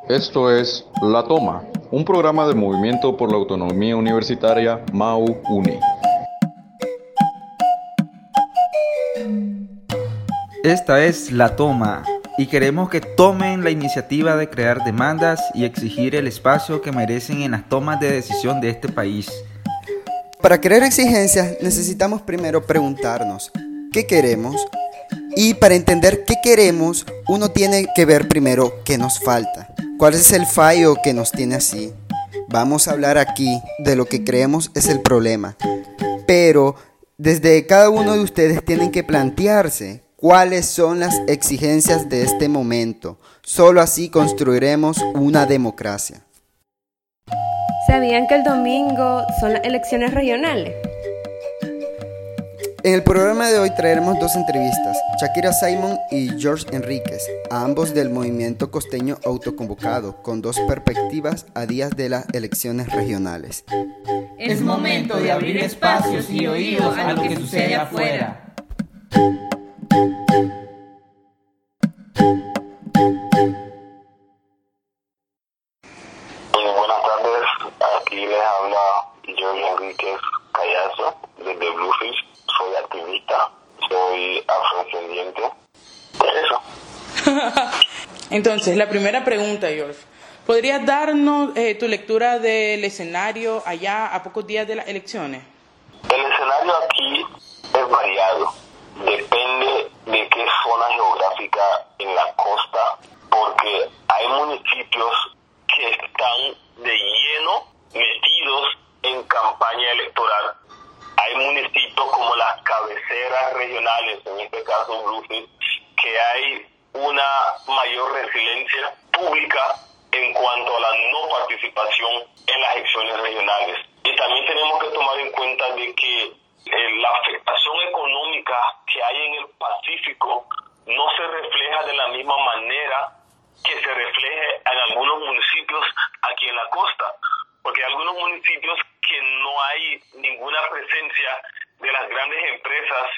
Esto es La Toma, un programa del Movimiento por la Autonomía Universitaria MAU-UNI. Esta es La Toma y queremos que tomen la iniciativa de crear demandas y exigir el espacio que merecen en las tomas de decisión de este país. Para crear exigencias necesitamos primero preguntarnos ¿qué queremos? Y para entender qué queremos, uno tiene que ver primero qué nos falta. ¿Cuál es el fallo que nos tiene así? Vamos a hablar aquí de lo que creemos es el problema. Pero desde cada uno de ustedes tienen que plantearse cuáles son las exigencias de este momento. Solo así construiremos una democracia. ¿Sabían que el domingo son las elecciones regionales? En el programa de hoy traeremos dos entrevistas, Shakira Simon y George Enríquez, ambos del movimiento costeño autoconvocado, con dos perspectivas a días de las elecciones regionales. Es momento de abrir espacios y oídos a lo que sucede afuera. Buenas tardes, aquí les habla George Enríquez Callazo desde Bluefish. Soy activista, soy afrodescendiente. Eso. Entonces, la primera pregunta, George. ¿Podrías darnos tu lectura del escenario allá a pocos días de las elecciones? El escenario aquí es variado. Depende de qué zona geográfica en la costa, porque hay municipios que están de lleno metidos en campaña electoral. Hay municipios como las cabeceras regionales, en este caso Bluefield, que hay una mayor resiliencia pública en cuanto a la no participación en las elecciones regionales. Y también tenemos que tomar en cuenta de que la afectación económica que hay en el Pacífico no se refleja de la misma manera que se refleje en algunos municipios aquí en la costa, porque hay algunos municipios que no hay ninguna presencia de las grandes empresas.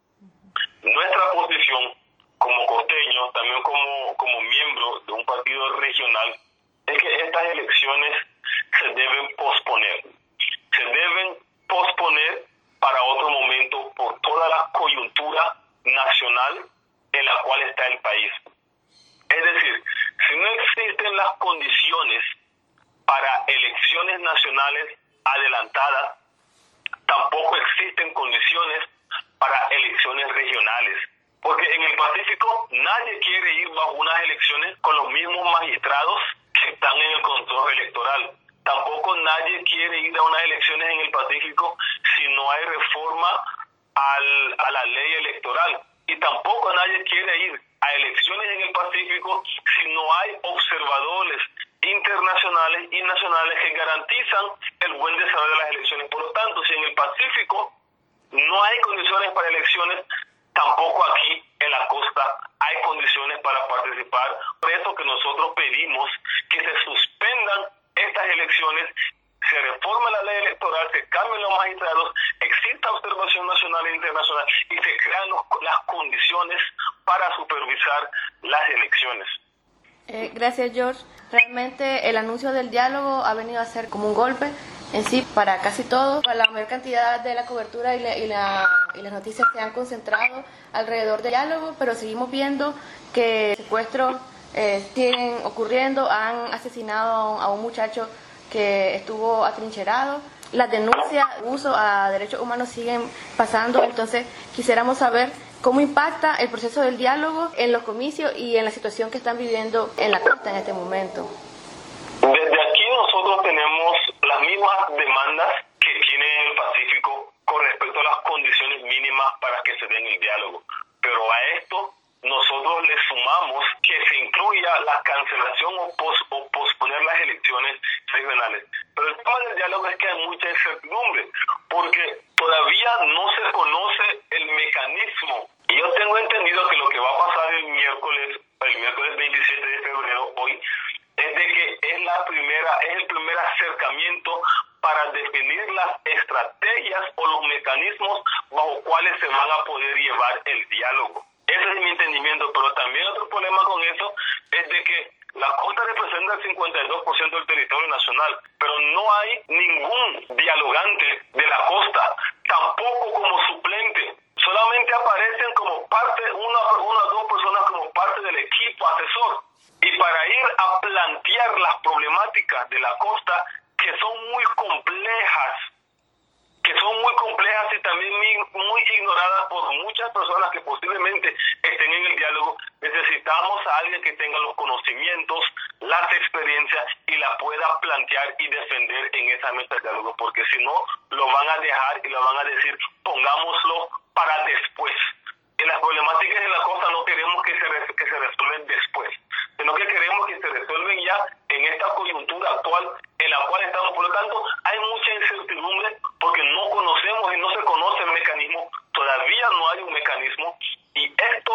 Nuestra posición como costeños, también como miembro de un partido regional, es que estas elecciones se deben posponer. Se deben posponer para otro momento por toda la coyuntura nacional en la cual está el país. Es decir, si no existen las condiciones para elecciones nacionales adelantadas, tampoco existen condiciones para elecciones regionales. Porque en el Pacífico nadie quiere ir bajo unas elecciones con los mismos magistrados que están en el control electoral. Tampoco nadie quiere ir a unas elecciones en el Pacífico si no hay reforma a la ley electoral. Y tampoco nadie quiere ir a elecciones en el Pacífico si no hay observadores internacionales y nacionales que garantizan el buen desarrollo de las elecciones. Por lo tanto, si en el Pacífico no hay condiciones para elecciones, tampoco aquí en la costa hay condiciones para participar. Por eso que nosotros pedimos que se suspendan estas elecciones, se reforme la ley electoral, se cambien los magistrados, exista observación nacional e internacional y se crean las condiciones para supervisar las elecciones. Gracias, George. Realmente el anuncio del diálogo ha venido a ser como un golpe en sí para casi todos. La mayor cantidad de la cobertura y las noticias se han concentrado alrededor del diálogo, pero seguimos viendo que secuestros siguen ocurriendo. Han asesinado a un muchacho que estuvo atrincherado. Las denuncias de abuso a derechos humanos siguen pasando. Entonces quisiéramos saber cómo impacta el proceso del diálogo en los comicios y en la situación que están viviendo en la costa en este momento. Desde aquí nosotros tenemos las mismas demandas que tiene el Pacífico con respecto a las condiciones mínimas para que se den el diálogo. Pero a esto nosotros le sumamos que se incluya la cancelación o posponer las elecciones regionales. Pero el tema del diálogo es que hay mucha incertidumbre, porque todavía no se conoce el mecanismo. Y yo tengo entendido que lo que va a pasar el miércoles 27 de febrero, hoy, es de que es el primer acercamiento para definir las estrategias o los mecanismos bajo cuales se van a poder llevar el diálogo. Ese es mi entendimiento, pero también otro problema con eso es de que La costa representa el 52% del territorio nacional, pero no hay ningún dialogante de la costa, tampoco como suplente. Solamente aparecen como parte, una o dos personas como parte del equipo asesor. Y para ir a plantear las problemáticas de la costa, que son muy complejas y también muy ignoradas por muchas personas que posiblemente estén en el diálogo, necesitamos a alguien que tenga los conocimientos, las experiencias y la pueda plantear y defender en esa mesa de diálogo, porque si no, lo van a dejar y lo van a decir, pongámoslo para después. En las problemáticas de la costa no queremos que se resuelven después, sino que queremos que se resuelven ya en esta coyuntura actual en la cual estamos. Por lo tanto, hay mucha incertidumbre porque no conocemos y no se conoce el mecanismo, todavía no hay un mecanismo, y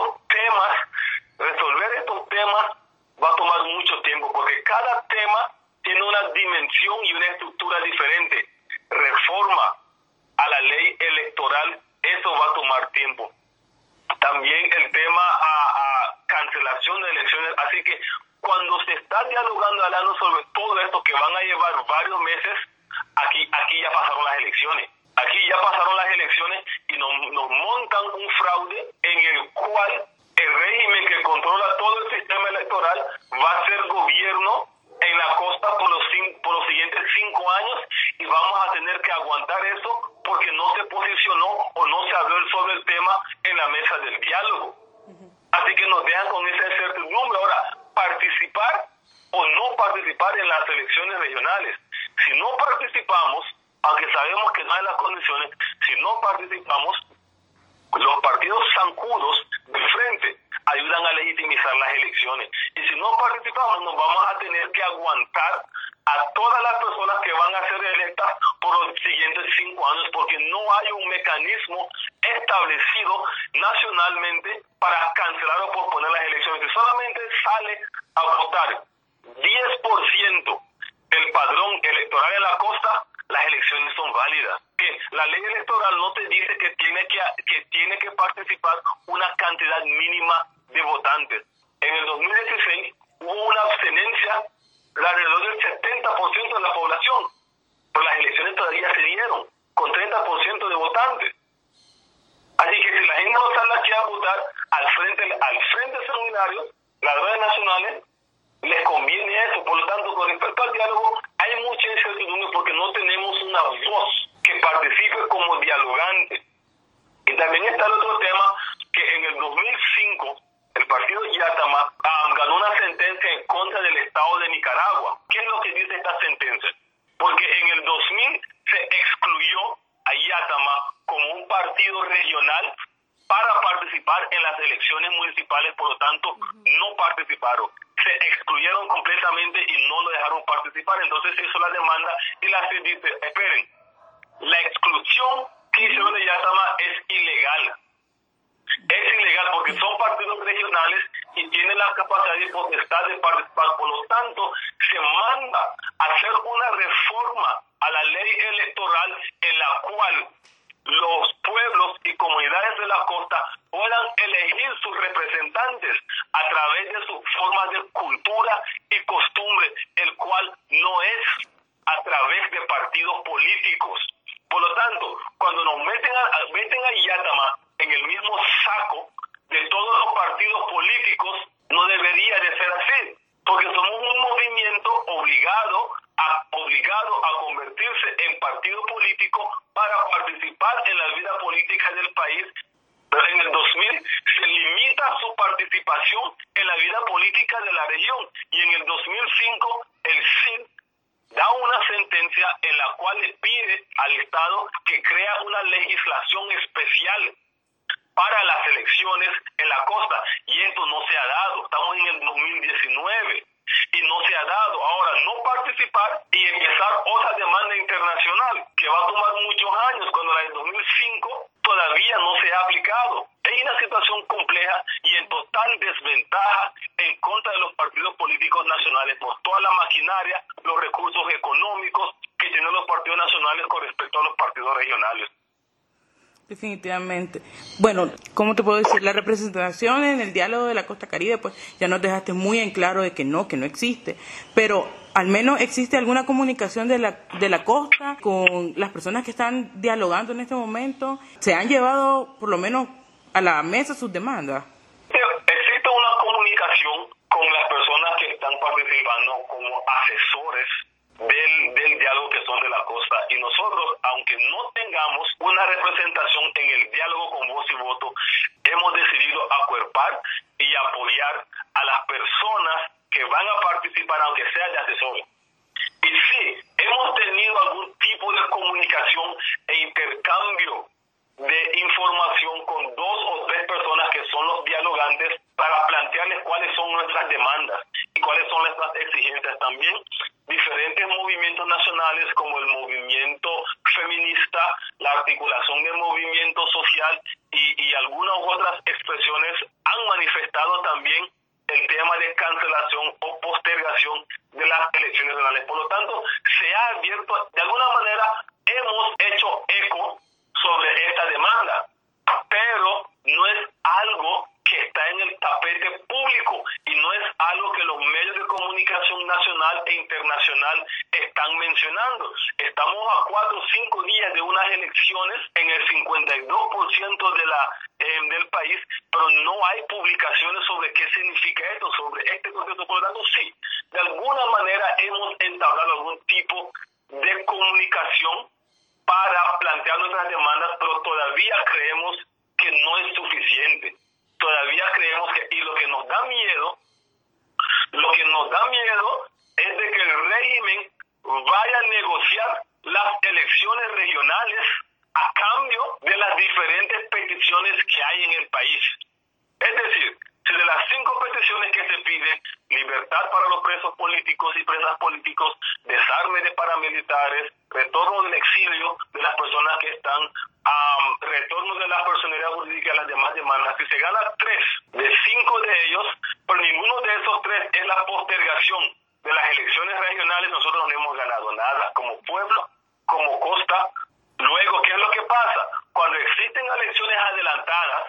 resolver estos temas va a tomar mucho tiempo, porque cada tema tiene una dimensión y una estructura diferente. Reforma a la ley electoral, eso va a tomar tiempo. También el tema a cancelación de elecciones, así que cuando se está dialogando hablando sobre todo esto que van a llevar varios meses, aquí ya pasaron las elecciones. Aquí ya pasaron las elecciones y nos montan un fraude en el cual el régimen que controla todo el sistema electoral va a ser gobierno en la costa por los siguientes 5 años, y vamos a tener que aguantar eso porque no se posicionó o no se habló sobre el tema en la mesa del diálogo. Así que nos dejan con esa incertidumbre. Ahora, participar o no participar en las elecciones regionales. Si no participamos, aunque sabemos que no hay las condiciones, si no participamos, los partidos zancudos del frente ayudan a legitimizar las elecciones. Y si no participamos, nos vamos a tener que aguantar a todas las personas que van a ser electas por los siguientes 5 años, porque no hay un mecanismo establecido nacionalmente para cancelar o posponer las elecciones. Si solamente sale a votar 10% del padrón electoral en la costa, las elecciones son válidas. Que la ley electoral no te dice que tiene que participar una cantidad mínima de votantes. En el 2016 hubo una abstenencia de alrededor del 70% de la población, pero las elecciones todavía se dieron con 30% de votantes. Así que si la gente no sale aquí a votar al frente sanguinario, las redes nacionales les conviene eso. Por lo tanto, con respecto al diálogo, hay mucha incertidumbre porque no tenemos una voz que participe como dialogante. Y también está el otro tema, que en el 2005 el partido Yatama ganó una sentencia en contra del Estado de Nicaragua. ¿Qué es lo que dice esta sentencia? Porque en el 2000 se excluyó a Yatama como un partido regional para participar en las elecciones municipales, por lo tanto no participaron. Se excluyeron completamente y no lo dejaron participar. Entonces se hizo la demanda y la CID dice, esperen, la exclusión que hicieron de Yatama es ilegal. Es ilegal porque son partidos regionales y tienen la capacidad y potestad de participar. Por lo tanto, se manda a hacer una reforma a la ley electoral en la cual los pueblos y comunidades de la costa puedan elegir sus representantes a través de sus formas de cultura y costumbre, el cual no es a través de partidos políticos. Por lo tanto, cuando nos meten a Yatama en el mismo saco de todos los partidos políticos, no debería de ser así, porque somos un movimiento obligado a convertirse en partido político para participar en la vida política del país. Pero en el 2000 se limita su participación en la vida política de la región, y en el 2005 el CID da una sentencia en la cual le pide al Estado que crea una legislación especial para las elecciones en la costa, y esto no se ha dado. Estamos en el 2019 y no se ha dado. Ahora, no participar y empezar otra demanda internacional que va a tomar muchos años, cuando la del 2005 todavía no se ha aplicado. Hay una situación compleja y en total desventaja en contra de los partidos políticos nacionales por toda la maquinaria, los recursos económicos que tienen los partidos nacionales con respecto a los partidos regionales. Definitivamente. Bueno, ¿cómo te puedo decir? La representación en el diálogo de la Costa Caribe, pues ya nos dejaste muy en claro de que no existe. Pero al menos existe alguna comunicación de la costa con las personas que están dialogando en este momento. ¿Se han llevado por lo menos a la mesa sus demandas? Existe una comunicación con las personas que están participando como asesores del diálogo que son de la costa, y nosotros, aunque no tengamos una representación en el diálogo con voz y voto, hemos decidido acuerpar y apoyar a las personas que van a participar, aunque sea de asesores. Y sí, hemos tenido algún tipo de comunicación e intercambio de información con 2 o 3 personas que son los dialogantes para plantearles cuáles son nuestras demandas y cuáles son nuestras exigencias. También diferentes movimientos nacionales como el movimiento feminista, la articulación del movimiento social y algunas otras expresiones han manifestado también el tema de cancelación o postergación de las elecciones regionales. Por lo tanto, se ha abierto, de alguna manera hemos hecho eco sobre esta demanda, pero no es algo que está en el tapete público y no es algo que los medios de comunicación nacional e internacional están mencionando. Estamos a 4 o 5 días de unas elecciones en el 52% del país, pero no hay publicaciones sobre qué significa esto, sobre este proceso. Por lo tanto, sí, de alguna manera hemos entablado algún tipo de comunicación para plantear nuestras demandas, pero todavía creemos que no es suficiente. Todavía creemos que, y lo que nos da miedo es de que el régimen vaya a negociar las elecciones regionales a cambio de las diferentes peticiones que hay en el país. Es decir, si de las 5 peticiones que se piden, libertad para los presos políticos y presas políticos, desarme de paramilitares, retorno del exilio de las personas que están, retorno de la personería jurídica y las demás demandas, si se gana 3 de 5 de ellos, pero ninguno de esos 3 es la postergación de las elecciones regionales, nosotros no hemos ganado nada como pueblo, como costa. Luego, ¿qué es lo que pasa? Cuando existen elecciones adelantadas,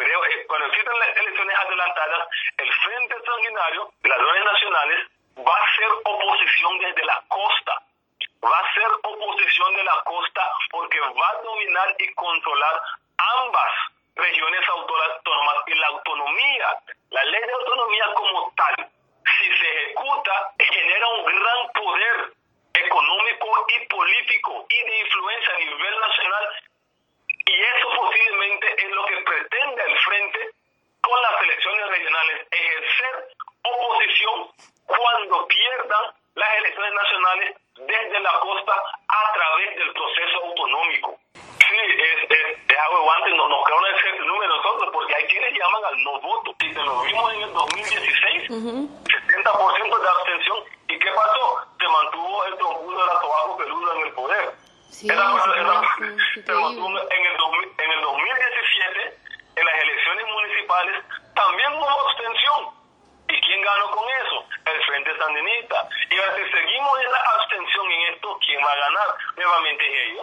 el Frente Sanguinario de Ladrones Nacionales va a ser oposición desde la costa. Va a ser oposición de la costa porque va a dominar y controlar ambas regiones autónomas. Y la autonomía, la ley de autonomía como tal, si se ejecuta, genera un gran poder económico y político y de influencia a nivel nacional. Y eso posiblemente es lo que pretende el Frente con las elecciones regionales, ejercer oposición cuando pierdan las elecciones nacionales desde la costa a través del proceso autonómico. Sí, es algo antes, nos queda una incertidumbre nosotros, porque hay quienes llaman al no voto. Y se lo vimos en el 2016, 70% de abstención. ¿Y qué pasó? Se mantuvo el troncudo de la Tobago Peludo en el poder. Sí, se mantuvo en el 2017, en las elecciones municipales, también hubo abstención. ¿Y quién ganó con eso? El Frente Sandinista. Y ahora, si seguimos en la abstención en esto, ¿quién va a ganar? Nuevamente ellos.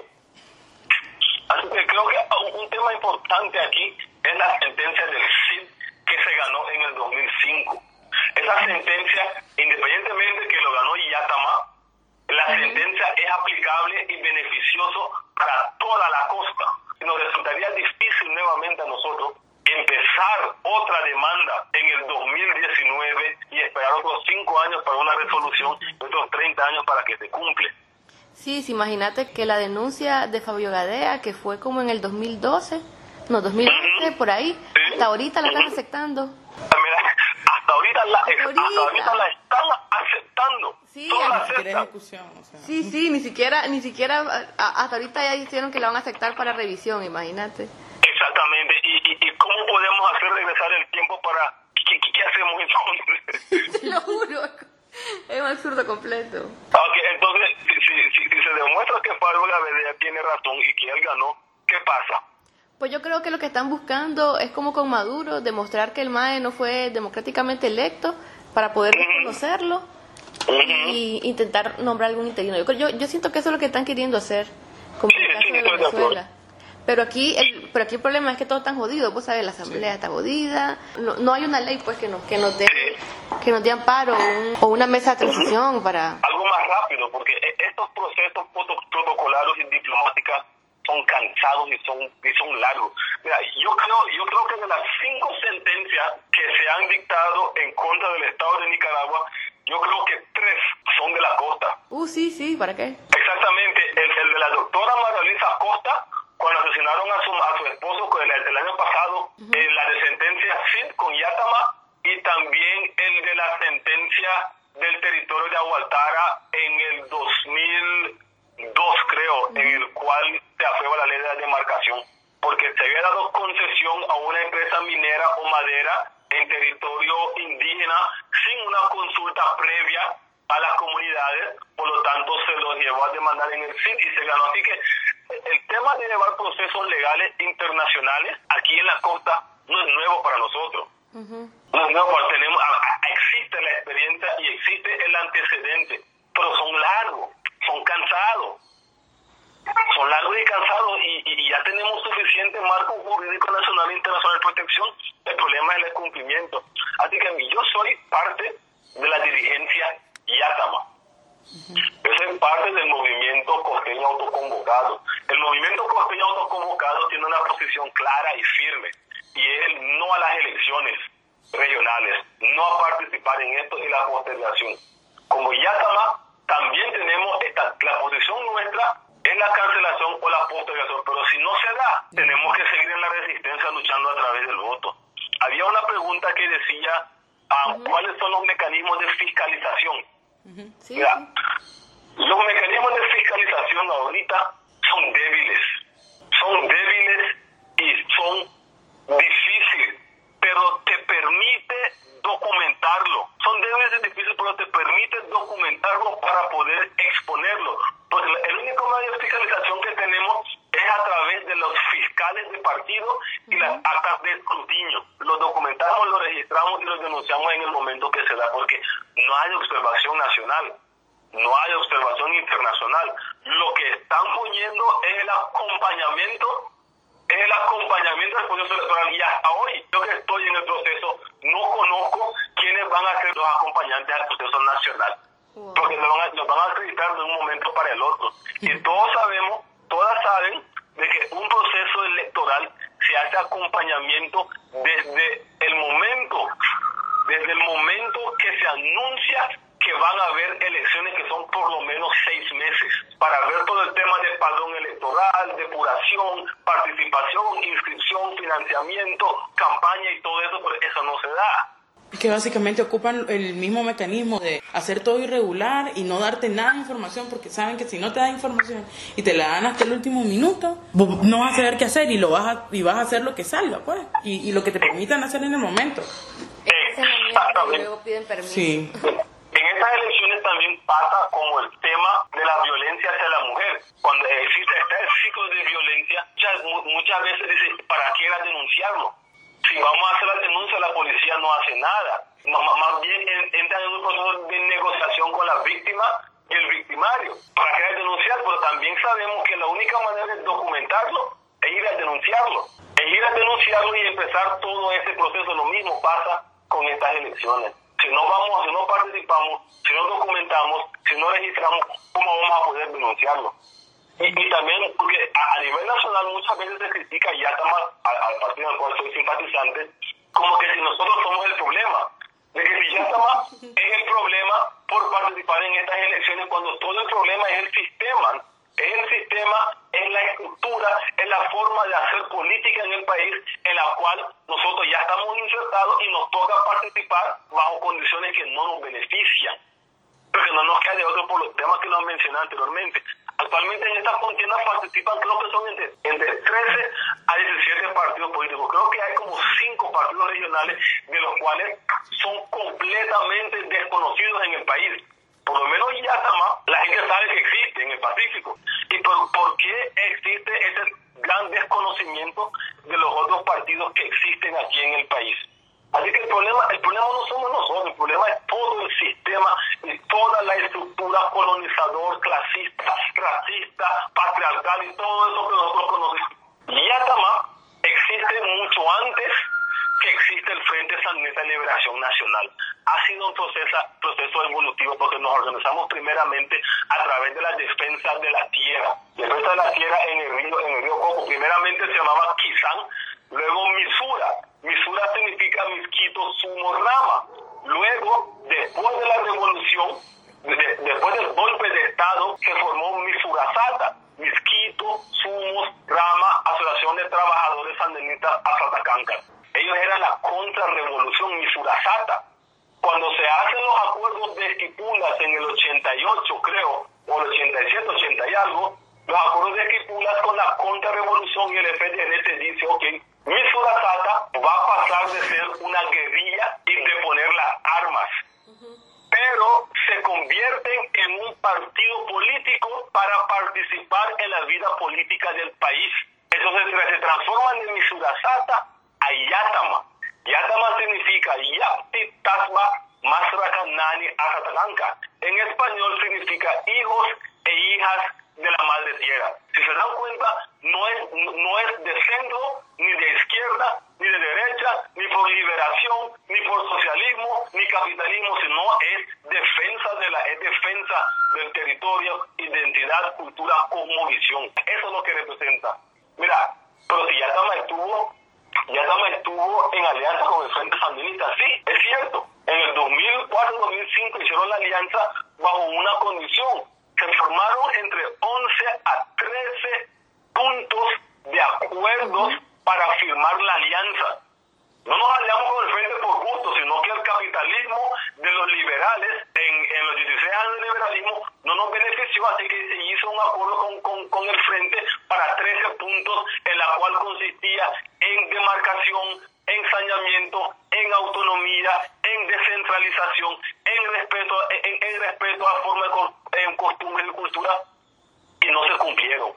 Así que creo que un tema importante aquí es la sentencia del CID que se ganó en el 2005. Esa sentencia, independientemente de que lo ganó Yatama, la sentencia es aplicable y beneficioso para toda la costa. Nos resultaría difícil nuevamente a nosotros empezar otra demanda en el 2019 y esperar otros 5 años para una resolución, otros 30 años para que se cumple. Sí, imagínate que la denuncia de Fabio Gadea, que fue como en el 2012, no, 2011, por ahí, hasta ahorita la están aceptando. Mira, hasta ahorita la están aceptando. Sí, ejecución, o sea. Sí, ni siquiera hasta ahorita ya dijeron que la van a aceptar para revisión, imagínate. Exactamente, y cómo podemos hacer regresar el tiempo para... ¿Qué hacemos entonces? Te lo juro, es un absurdo completo. Okay, entonces, si se demuestra que Fabio Gadea tiene razón y que él ganó, ¿qué pasa? Pues yo creo que lo que están buscando es como con Maduro, demostrar que el MAE no fue democráticamente electo para poder reconocerlo y intentar nombrar algún interino. Yo siento que eso es lo que están queriendo hacer, como en el caso de Venezuela. Pero aquí pero aquí el problema es que todo está jodido, vos sabés, la asamblea está jodida, no hay una ley pues que nos dé amparo o una mesa de transición para... Algo más rápido, porque estos procesos protocolarios y diplomáticos son cansados y son largos. Mira, yo creo que de las 5 sentencias que se han dictado en contra del Estado de Nicaragua, yo creo que 3 son de la costa. Sí, ¿para qué? Exactamente, el de la doctora María Luisa Costa, cuando asesinaron a su esposo el año pasado, la de sentencia CID con Yátama, y también el de la sentencia del territorio de Agualtara en el 2002, creo, en el cual se aprueba la ley de la demarcación, porque se había dado concesión a una empresa minera o madera en territorio indígena sin una consulta previa a las comunidades, por lo tanto se los llevó a demandar en el CID y se ganó. Así que el tema de llevar procesos legales internacionales aquí en la costa no es nuevo para nosotros. No es nuevo, existe la experiencia y existe el antecedente, pero son largos, son cansados. Son largos y cansados y ya tenemos suficiente marco jurídico nacional e internacional de protección. El problema es el cumplimiento. Así que yo soy parte de la dirigencia Yátama. Yo soy parte del movimiento costeño autoconvocado. El movimiento costeño autoconvocado tiene una posición clara y firme, y es no a las elecciones regionales, no a participar en esto y la postergación. Como Yátama, también tenemos la posición nuestra es la cancelación o la postergación, pero si no se da, tenemos que seguir en la resistencia luchando a través del voto. Había una pregunta que decía ¿cuáles son los mecanismos de fiscalización? Mira, los mecanismos de fiscalización ahorita son débiles y son difíciles, pero te permite documentarlo. Son débiles y difíciles, pero te permite documentarlo para poder exponerlo. Porque el único medio de fiscalización que tenemos es a través de los fiscales de partido y las actas de escrutinio. Lo documentamos, lo registramos y lo denunciamos en el momento que se da, porque no hay observación nacional, no hay observación internacional. Lo que están poniendo es el acompañamiento del proceso electoral, y hasta hoy, yo que estoy en el proceso, no conozco quiénes van a ser los acompañantes al proceso nacional, porque nos van a acreditar de un momento para el otro. Y todas saben de que un proceso electoral se hace acompañamiento desde el momento que se anuncia que van a haber elecciones, que son por lo menos 6 meses, para ver todo el tema de padrón electoral, depuración, participación, inscripción, financiamiento, campaña y todo eso, pero eso no se da. Que básicamente ocupan el mismo mecanismo de hacer todo irregular y no darte nada de información, porque saben que si no te dan información y te la dan hasta el último minuto, vos no vas a saber qué hacer y vas a hacer lo que salga, pues, y lo que te permitan hacer en el momento. Exactamente. Luego piden permiso. Sí. En estas elecciones también pasa como el tema de la violencia hacia la mujer. Cuando está el ciclo de violencia, muchas veces dicen, ¿para qué era denunciarlo? Si vamos a hacer la denuncia, la policía no hace nada. Más bien entran en un proceso de negociación con la víctima y el victimario. ¿Para qué denunciar? Pero también sabemos que la única manera de documentarlo es ir a denunciarlo. Y empezar todo ese proceso. Lo mismo pasa con estas elecciones. Si no participamos, si no documentamos, si no registramos, ¿cómo vamos a poder denunciarlo? Y también, porque a nivel nacional muchas veces se critica Yátama, al partido al cual soy simpatizante, como que si nosotros somos el problema. De que si Yátama es el problema por participar en estas elecciones, cuando todo el problema es el sistema. Es la estructura, es la forma de hacer política en el país, en la cual nosotros ya estamos insertados y nos toca participar bajo condiciones que no nos benefician. Porque no nos queda de otro por los temas que nos mencioné anteriormente. Actualmente en estas contiendas participan, creo que son entre 13 a 17 partidos políticos. Creo que hay como 5 partidos regionales, de los cuales son completamente desconocidos en el país. Por lo menos Yátama, la gente sabe que existe en el Pacífico. ¿Y por qué existe ese gran desconocimiento de los otros partidos que existen aquí en el país? Así que el problema no somos nosotros, el problema es todo el sistema y toda la estructura colonizador, clasista, racista, patriarcal y todo eso que nosotros conocemos. Yátama antes que existe el Frente Sandinista de Liberación Nacional. Ha sido un proceso evolutivo porque nos organizamos primeramente a través de la defensa de la tierra. Defensa de la tierra en el río Coco. Primeramente se llamaba Quizán, luego Misura. Misura significa Misquito, Sumo, Rama. Luego, después de la revolución, después del golpe de Estado, se formó Misurasata, Misquito, Sumos, Rama, Asociación de Trabajadores Sandinistas Azatacanca. Ellos eran la contrarrevolución Misurasata. Cuando se hacen los acuerdos de Esquipulas en el 88, creo, o el 87, 80 y algo, los acuerdos de Esquipulas con la contrarrevolución y el FDN te dice, ok, Misurasata va a pasar de ser una guerrilla y de poner las armas. Pero se convierten en un partido político para participar en la vida política del país. Entonces se transforman de Misurasata a Yatama. Yatama significa Yapti Tasma Masrakanani Azatalanca. En español significa hijos e hijas de la madre tierra. Si se dan cuenta, no es de centro, ni de izquierda, ni de derecha, ni por liberación, ni por socialismo, ni capitalismo, sino es defensa del territorio, identidad, cultura, cosmovisión. Eso es lo que representa. Mira, pero si Yatama estuvo en alianza con el Frente Sandinista, sí, es cierto. En el 2004-2005 hicieron la alianza bajo una condición. Se formaron entre 11 a 13 puntos de acuerdos para firmar la alianza. No nos aliamos con el Frente por gusto, sino que el capitalismo de los liberales, en los 16 años de liberalismo, no nos benefició, así que se hizo un acuerdo con el Frente para 13 puntos, en la cual consistía en demarcación, en saneamiento, en autonomía, en descentralización, en respeto a formas, en costumbres y cultura, y no se cumplieron.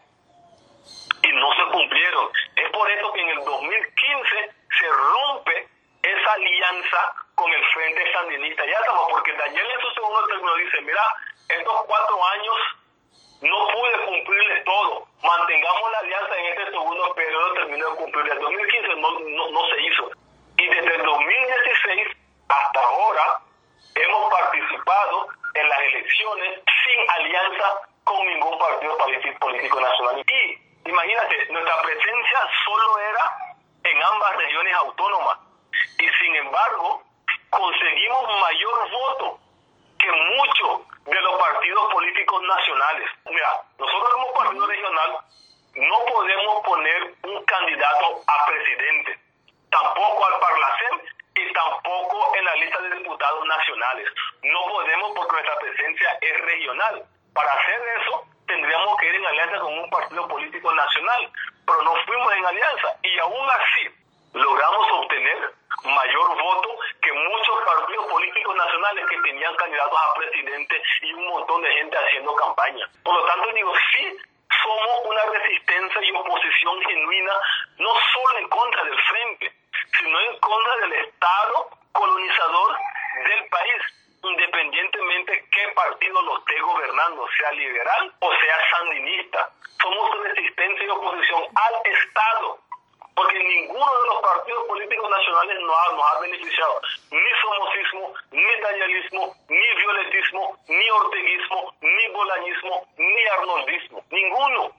Es por eso que en el 2015 se rompe esa alianza con el Frente Sandinista Yatama, porque Daniel en su segundo término dice, mira, estos 4 años no pude cumplirles todo, mantengamos la alianza en este segundo periodo, terminó de cumplir. El 2015 no se hizo. Y desde el 2016 hasta ahora hemos participado en las elecciones sin alianza con ningún partido político nacional. Y imagínate, nuestra presencia solo era en ambas regiones autónomas. Y sin embargo, conseguimos mayor voto que muchos de los partidos políticos nacionales. Mira, nosotros como partido regional no podemos poner un candidato a presidente, tampoco al Parlacén y tampoco en la lista de diputados nacionales. No podemos porque nuestra presencia es regional. Para hacer eso, tendríamos que ir en alianza con un partido político nacional, pero no fuimos en alianza y aún así logramos obtener mayor voto que muchos partidos políticos nacionales que tenían candidatos a presidente y un montón de gente haciendo campaña. Por lo tanto, digo, sí somos una resistencia y oposición genuina, no solo en contra del Frente, sino en contra del Estado colonizador del país, independientemente qué partido lo esté gobernando, sea liberal o sea sandinista. Somos resistencia y oposición al Estado, porque ninguno de los partidos políticos nacionales nos ha beneficiado, ni somocismo, ni danielismo, ni violetismo, ni orteguismo, ni bolañismo, ni arnoldismo, ninguno.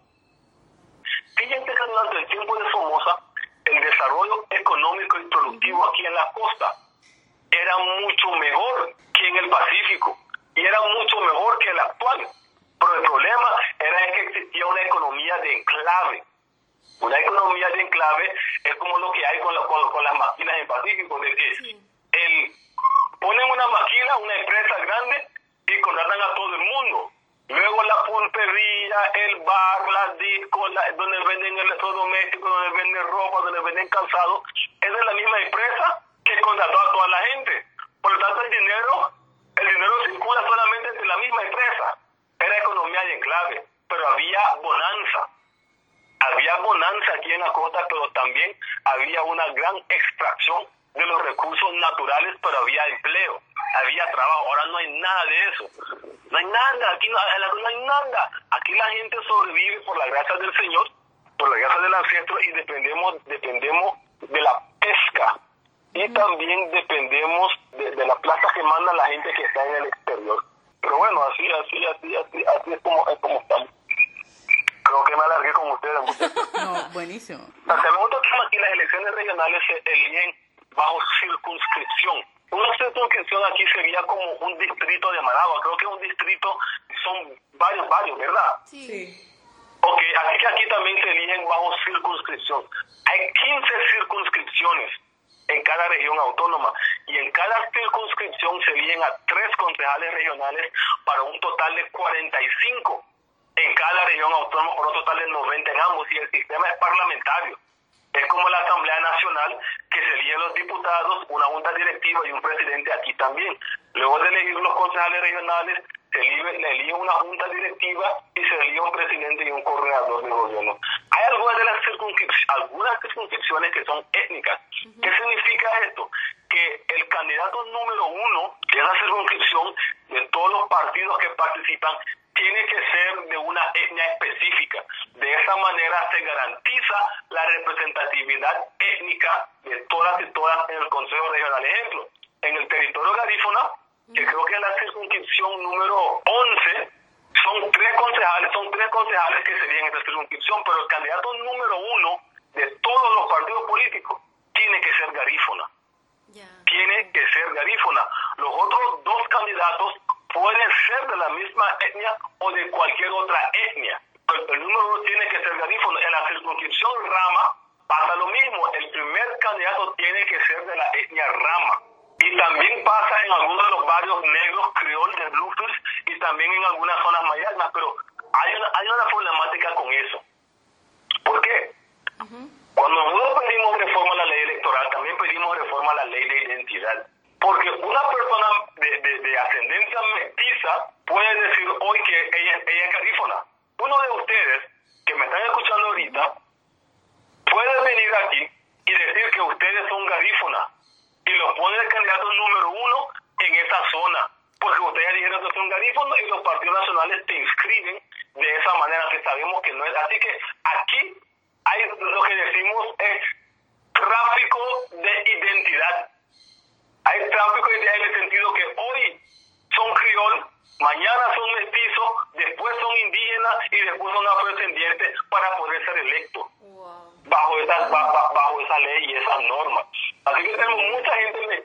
Fíjense que durante el tiempo de Somoza, el desarrollo económico y productivo aquí en la costa era mucho mejor que en el Pacífico y era mucho mejor que el actual. Pero el problema era que existía una economía de enclave. Una economía de enclave es como lo que hay con las máquinas en Pacífico, de que ponen una máquina, una empresa grande y contratan a todo el mundo. Luego la pulpería, el bar, las discos, donde venden electrodomésticos, donde venden ropa, donde venden calzado, es de la misma empresa que contrató a toda la gente. Por lo tanto, el dinero circula solamente entre la misma empresa. Era economía de enclave, pero había bonanza. Había bonanza aquí en la costa, pero también había una gran extracción de los recursos naturales, pero había empleo, había trabajo. Ahora no hay nada de eso. No hay nada, aquí no hay nada. Aquí la gente sobrevive por la gracia del Señor, por la gracia del ancestro, y dependemos de la pesca y también dependemos de la plata que manda la gente que está en el exterior. Pero bueno, así es como estamos. Creo que me alargué con ustedes, muchachos. No, buenísimo. La segunda tema aquí, las elecciones regionales se eligen bajo circunscripción. Una circunscripción aquí sería como un distrito de Managua. Creo que un distrito son varios, ¿verdad? Sí. Ok, así que aquí también se eligen bajo circunscripción. Hay 15 circunscripciones en cada región autónoma y en cada circunscripción se eligen a 3 concejales regionales para un total de 45 en cada región autónoma, por un total de 90 en ambos, y el sistema es parlamentario. Es como la Asamblea Nacional, que se eligen los diputados, una junta directiva y un presidente aquí también. Luego de elegir los concejales regionales, se elige una junta directiva y se elige un presidente y un coordinador de gobierno. Hay algunas de las circunscripciones que son étnicas. ¿Qué significa esto? Que el candidato número 1 de esa circunscripción, de todos los partidos que participan, tiene que ser de una etnia específica. De esa manera se garantiza la representatividad étnica de todas y todas en el Consejo Regional. Ejemplo, en el territorio garífuna, que creo que es la circunscripción número 11, son tres concejales que serían en esta circunscripción, pero el candidato número 1 de todos los partidos políticos tiene que ser garífuna. Tiene que ser garífuna. Los otros 2 candidatos pueden ser de la misma etnia o de cualquier otra etnia. Pero el número 1 tiene que ser garífuna. En la circunscripción Rama pasa lo mismo. El primer candidato tiene que ser de la etnia Rama. Y también pasa en algunos de los barrios negros, criollos, lufers, y también en algunas zonas mayas, pero hay una problemática con eso. ¿Por qué? Cuando nosotros pedimos reforma a la ley electoral, también pedimos reforma a la ley de identidad. Porque una persona de ascendencia mestiza puede decir hoy que ella es garífuna. Uno de ustedes que me están escuchando ahorita puede venir aquí y decir que ustedes son garífuna y los pone el candidato número 1 en esa zona. Porque ustedes ya dijeron que son garífunos y los partidos nacionales te inscriben de esa manera, que sabemos que no es. Así que aquí hay lo que decimos es tráfico de identidad. Hay tráfico de identidad en el sentido que hoy son criol, mañana son mestizos, después son indígenas y después son afrodescendientes para poder ser electos. Bajo esa ley y esas normas. Así que tenemos mucha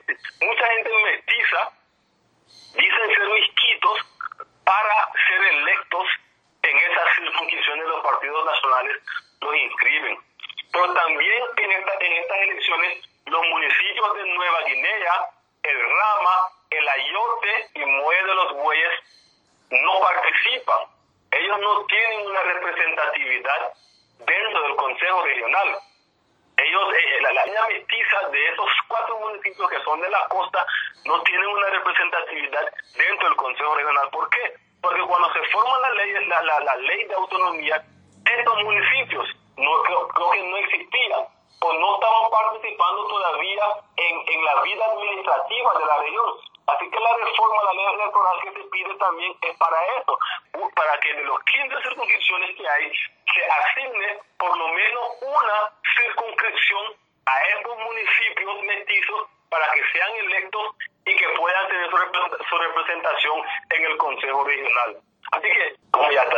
gente mestiza, dicen ser misquitos, para ser electos en esas circunscripciones de los partidos nacionales, los inscriben. Pero también en estas elecciones, los municipios de Nueva Guinea, el Rama, el Ayote y Muelle de los Bueyes no participan. Ellos no tienen una representatividad dentro del Consejo Regional. Ellos, la etnia mestiza de esos 4 municipios que son de la costa, no tienen una representatividad dentro del Consejo Regional. ¿Por qué? Porque cuando se forma la ley de autonomía, estos municipios creo que no existían o no estaban participando todavía en la vida administrativa de la región. Así que la reforma a la ley electoral que se pide también es para eso, para que de los 15 circunscripciones que hay, se asigne por lo menos una circunscripción a estos municipios mestizos para que sean electos y que puedan tener su representación en el Consejo Regional. Así que, como ya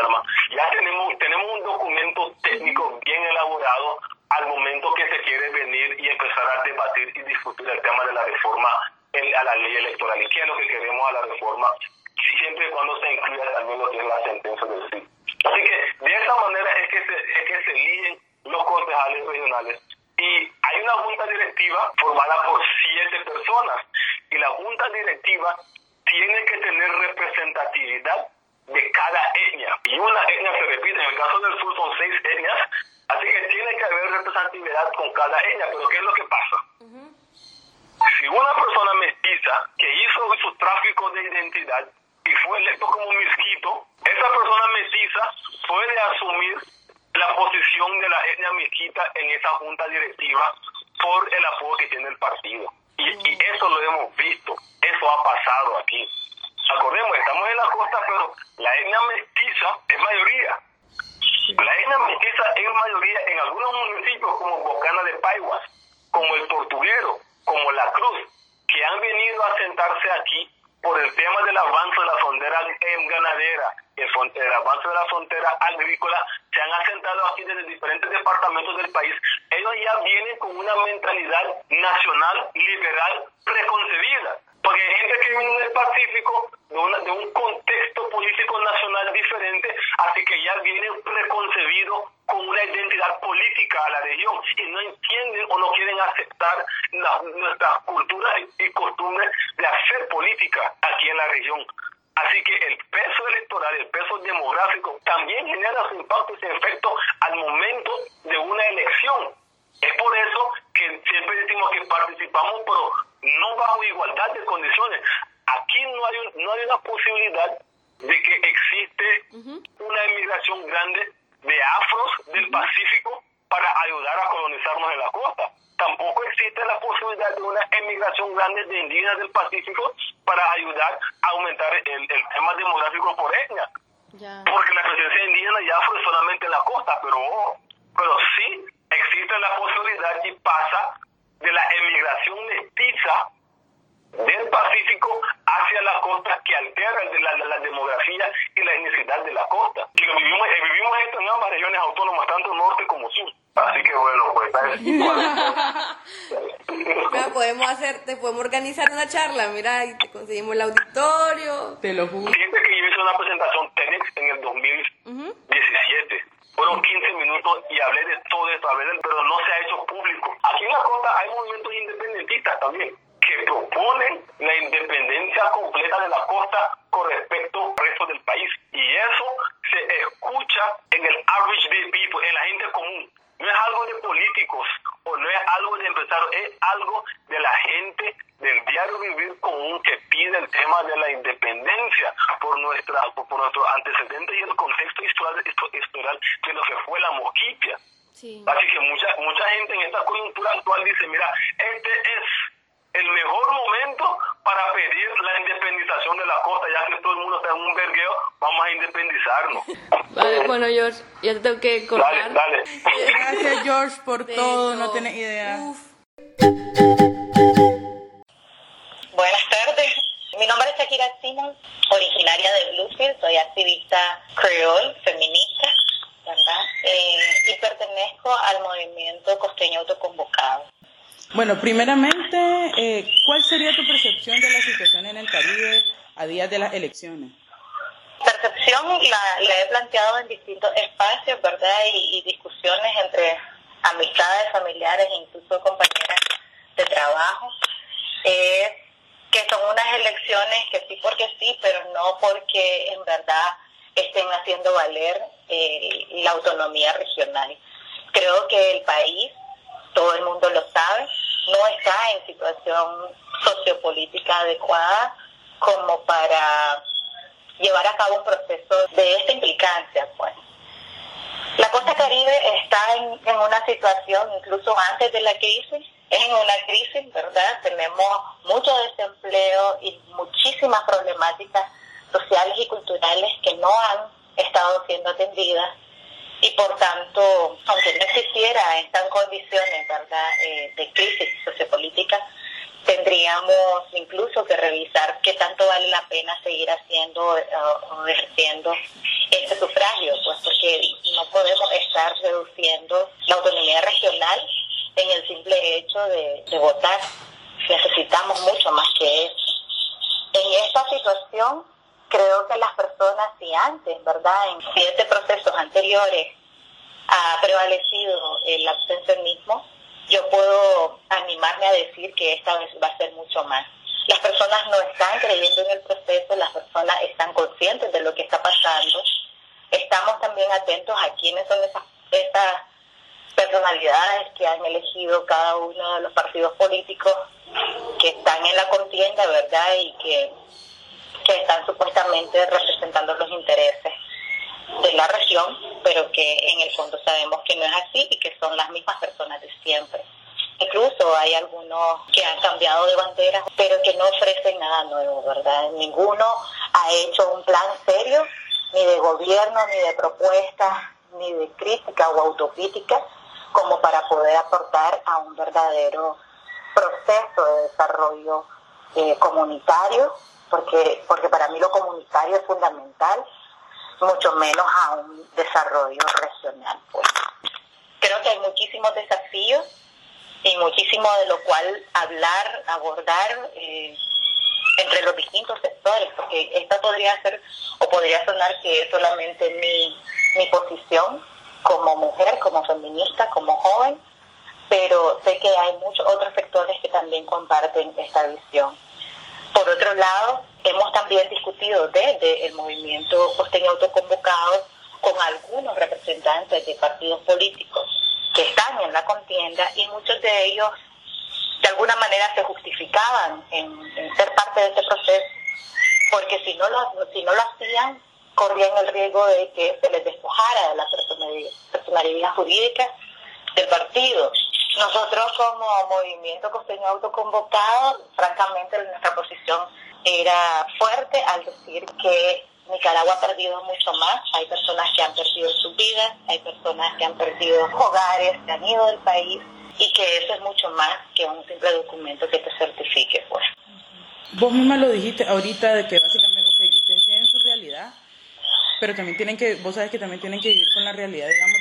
tenemos un documento técnico bien elaborado al momento que se quiere venir y empezar a debatir y discutir el tema de la reforma a la ley electoral. ¿Y qué es lo que queremos a la reforma? Siempre y cuando se incluya también lo que es la sentencia del CID. Así que de esa manera es que se eligen los concejales regionales. Y hay una junta directiva formada por 7 personas. Y la junta directiva tiene que tener representatividad de cada etnia. Y una etnia se repite. En el caso del sur son 6 etnias. Así que tiene que haber representatividad con cada etnia. Pero ¿qué es lo que pasa? Si una persona mestiza que hizo su tráfico de identidad y fue electo como misquito, esa persona mestiza puede asumir la posición de la etnia misquita en esa junta directiva por el apoyo que tiene el partido. Y eso lo hemos visto, eso ha pasado aquí. Acordemos, estamos en la costa, pero la etnia mestiza es mayoría. La etnia mestiza es mayoría en algunos municipios como Bocana de Paiguas, como el Tortuguero, como La Cruz, que han venido a sentarse aquí por el tema del avance de la frontera ganadera, el avance de la frontera agrícola, se han asentado aquí desde diferentes departamentos del país. Ellos ya vienen con una mentalidad nacional, liberal, preconcebida. Porque hay gente que viene del Pacífico, de un contexto político nacional diferente, así que ya viene preconcebido con una identidad política a la región y no entienden o no quieren aceptar nuestras culturas y costumbres de hacer política aquí en la región. Así que el peso electoral, el peso demográfico también genera su impacto y su efecto al momento de una elección. Es por eso que siempre decimos que participamos, pero no bajo igualdad de condiciones. Aquí no hay una posibilidad de que existe una inmigración grande de afros del Pacífico para ayudar a colonizarnos en la costa. Tampoco existe la posibilidad de una emigración grande de indígenas del Pacífico para ayudar a aumentar el tema demográfico por etnia. Porque la presencia indígena y afro es solamente en la costa, pero sí existe la posibilidad y pasa de la emigración mestiza del Pacífico hacia la costa, que altera la demografía y la etnicidad de la costa. Y vivimos esto en ambas regiones autónomas, tanto norte como sur. Así que bueno, pues te podemos organizar una charla, mira, y te conseguimos el auditorio. Te lo juro. Fíjate que yo hice una presentación TEDx en el 2017. Fueron 15 minutos y hablé de todo esto, pero no se ha hecho público. Aquí en la costa hay movimientos independentistas también, que proponen la independencia completa de la costa con respecto al resto del país. Y eso se escucha en el average day people, en la gente común. No es algo de políticos o no es algo de empresarios, es algo de la gente del diario vivir común que pide el tema de la independencia por nuestros antecedentes y el contexto historial de lo que fue la Mosquitia. Sí. Así que mucha gente en esta coyuntura actual dice, mira, este es el mejor momento para pedir la independización de la costa, ya que todo el mundo está en un vergueo, vamos a independizarnos. Vale, bueno, George, ya te tengo que cortar. Dale. Gracias, George, por todo, no tenés idea. Buenas tardes, mi nombre es Shakira Simons, originaria de Bluefield, soy activista creole, feminista, ¿verdad? Y pertenezco al movimiento costeño autoconvocado. Bueno, primeramente, ¿cuál sería tu percepción de la situación en el Caribe a días de las elecciones? Percepción la he planteado en distintos espacios, ¿verdad? Y discusiones entre amistades, familiares e incluso compañeras de trabajo. Que son unas elecciones que sí porque sí, pero no porque en verdad estén haciendo valer la autonomía regional. Creo que el país, todo el mundo lo sabe, no está en situación sociopolítica adecuada como para llevar a cabo un proceso de esta implicancia, pues. La costa caribe está en una situación, incluso antes de la crisis, es en una crisis, ¿verdad? Tenemos mucho desempleo y muchísimas problemáticas sociales y culturales que no han estado siendo atendidas. Y por tanto, aunque no existiera estas condiciones, ¿verdad?, de crisis sociopolítica, tendríamos incluso que revisar qué tanto vale la pena seguir haciendo o ejerciendo este sufragio, pues porque no podemos estar reduciendo la autonomía regional en el simple hecho de votar. Necesitamos mucho más que eso. En esta situación, creo que las personas, si antes, ¿verdad?, en 7 procesos anteriores ha prevalecido el abstencionismo, yo puedo animarme a decir que esta vez va a ser mucho más. Las personas no están creyendo en el proceso, las personas están conscientes de lo que está pasando. Estamos también atentos a quiénes son esas personalidades que han elegido cada uno de los partidos políticos que están en la contienda, ¿verdad?, y que están supuestamente representando los intereses de la región, pero que en el fondo sabemos que no es así y que son las mismas personas de siempre. Incluso hay algunos que han cambiado de banderas, pero que no ofrecen nada nuevo, ¿verdad? Ninguno ha hecho un plan serio, ni de gobierno, ni de propuesta, ni de crítica o autocrítica como para poder aportar a un verdadero proceso de desarrollo comunitario, porque para mí lo comunitario es fundamental, mucho menos a un desarrollo regional. Pues. Creo que hay muchísimos desafíos y muchísimo de lo cual hablar, abordar entre los distintos sectores, porque esta podría ser o podría sonar que es solamente mi posición como mujer, como feminista, como joven, pero sé que hay muchos otros sectores que también comparten esta visión. Por otro lado, hemos también discutido desde el movimiento costeño autoconvocado con algunos representantes de partidos políticos que están en la contienda y muchos de ellos de alguna manera se justificaban en ser parte de este proceso, porque si no lo hacían, corrían el riesgo de que se les despojara de la personalidad jurídica del partido. Nosotros como movimiento costeño autoconvocado, francamente nuestra posición era fuerte al decir que Nicaragua ha perdido mucho más. Hay personas que han perdido sus vidas, hay personas que han perdido hogares, que han ido del país, y que eso es mucho más que un simple documento que te certifique, pues. Vos misma lo dijiste ahorita, de que básicamente, okay, ustedes tienen su realidad, pero también vos sabes que también tienen que vivir con la realidad, digamos,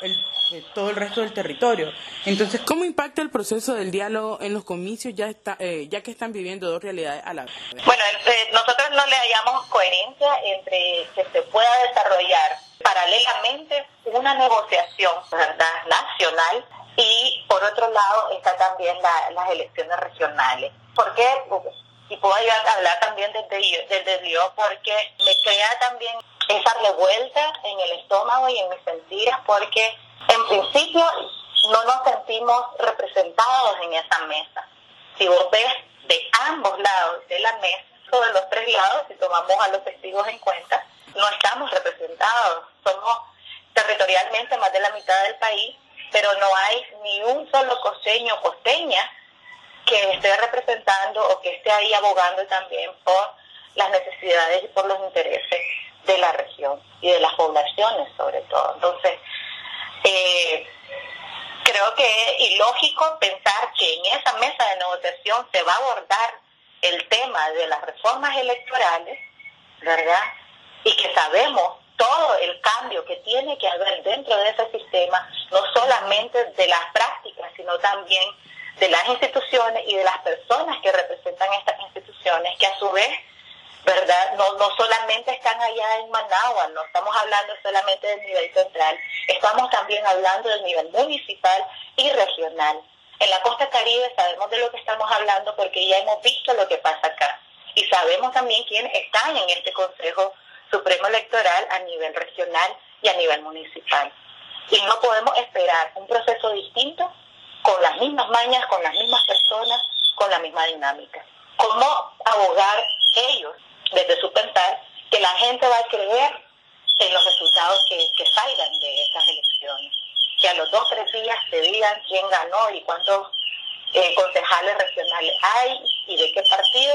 de todo el resto del territorio. Entonces, ¿cómo impacta el proceso del diálogo en los comicios ya que están viviendo dos realidades a la vez? Bueno, nosotros no le hallamos coherencia entre que se pueda desarrollar paralelamente una negociación, ¿verdad?, nacional, y por otro lado están también las elecciones regionales. ¿Por qué? Y puedo hablar también desde yo, porque me crea también esa revuelta en el estómago y en mis sentidos, porque en principio no nos sentimos representados en esa mesa. Si vos ves de ambos lados de la mesa, o de los tres lados, si tomamos a los testigos en cuenta, no estamos representados. Somos territorialmente más de la mitad del país, pero no hay ni un solo costeño o costeña que esté representando o que esté ahí abogando también por las necesidades y por los intereses de la región y de las poblaciones sobre todo. Entonces, creo que es ilógico pensar que en esa mesa de negociación se va a abordar el tema de las reformas electorales, ¿verdad? Y que sabemos todo el cambio que tiene que haber dentro de ese sistema, no solamente de las prácticas, sino también de las instituciones y de las personas que representan estas instituciones, que a su vez, ¿verdad?, no solamente están allá en Managua, no estamos hablando solamente del nivel central, estamos también hablando del nivel municipal y regional. En la costa caribe sabemos de lo que estamos hablando porque ya hemos visto lo que pasa acá y sabemos también quiénes están en este Consejo Supremo Electoral a nivel regional y a nivel municipal. Y no podemos esperar un proceso distinto con las mismas mañas, con las mismas personas, con la misma dinámica. ¿Cómo abogar ellos desde su pensar que la gente va a creer en los resultados que salgan de estas elecciones? Que a los 2 o 3 días se digan quién ganó y cuántos concejales regionales hay y de qué partido.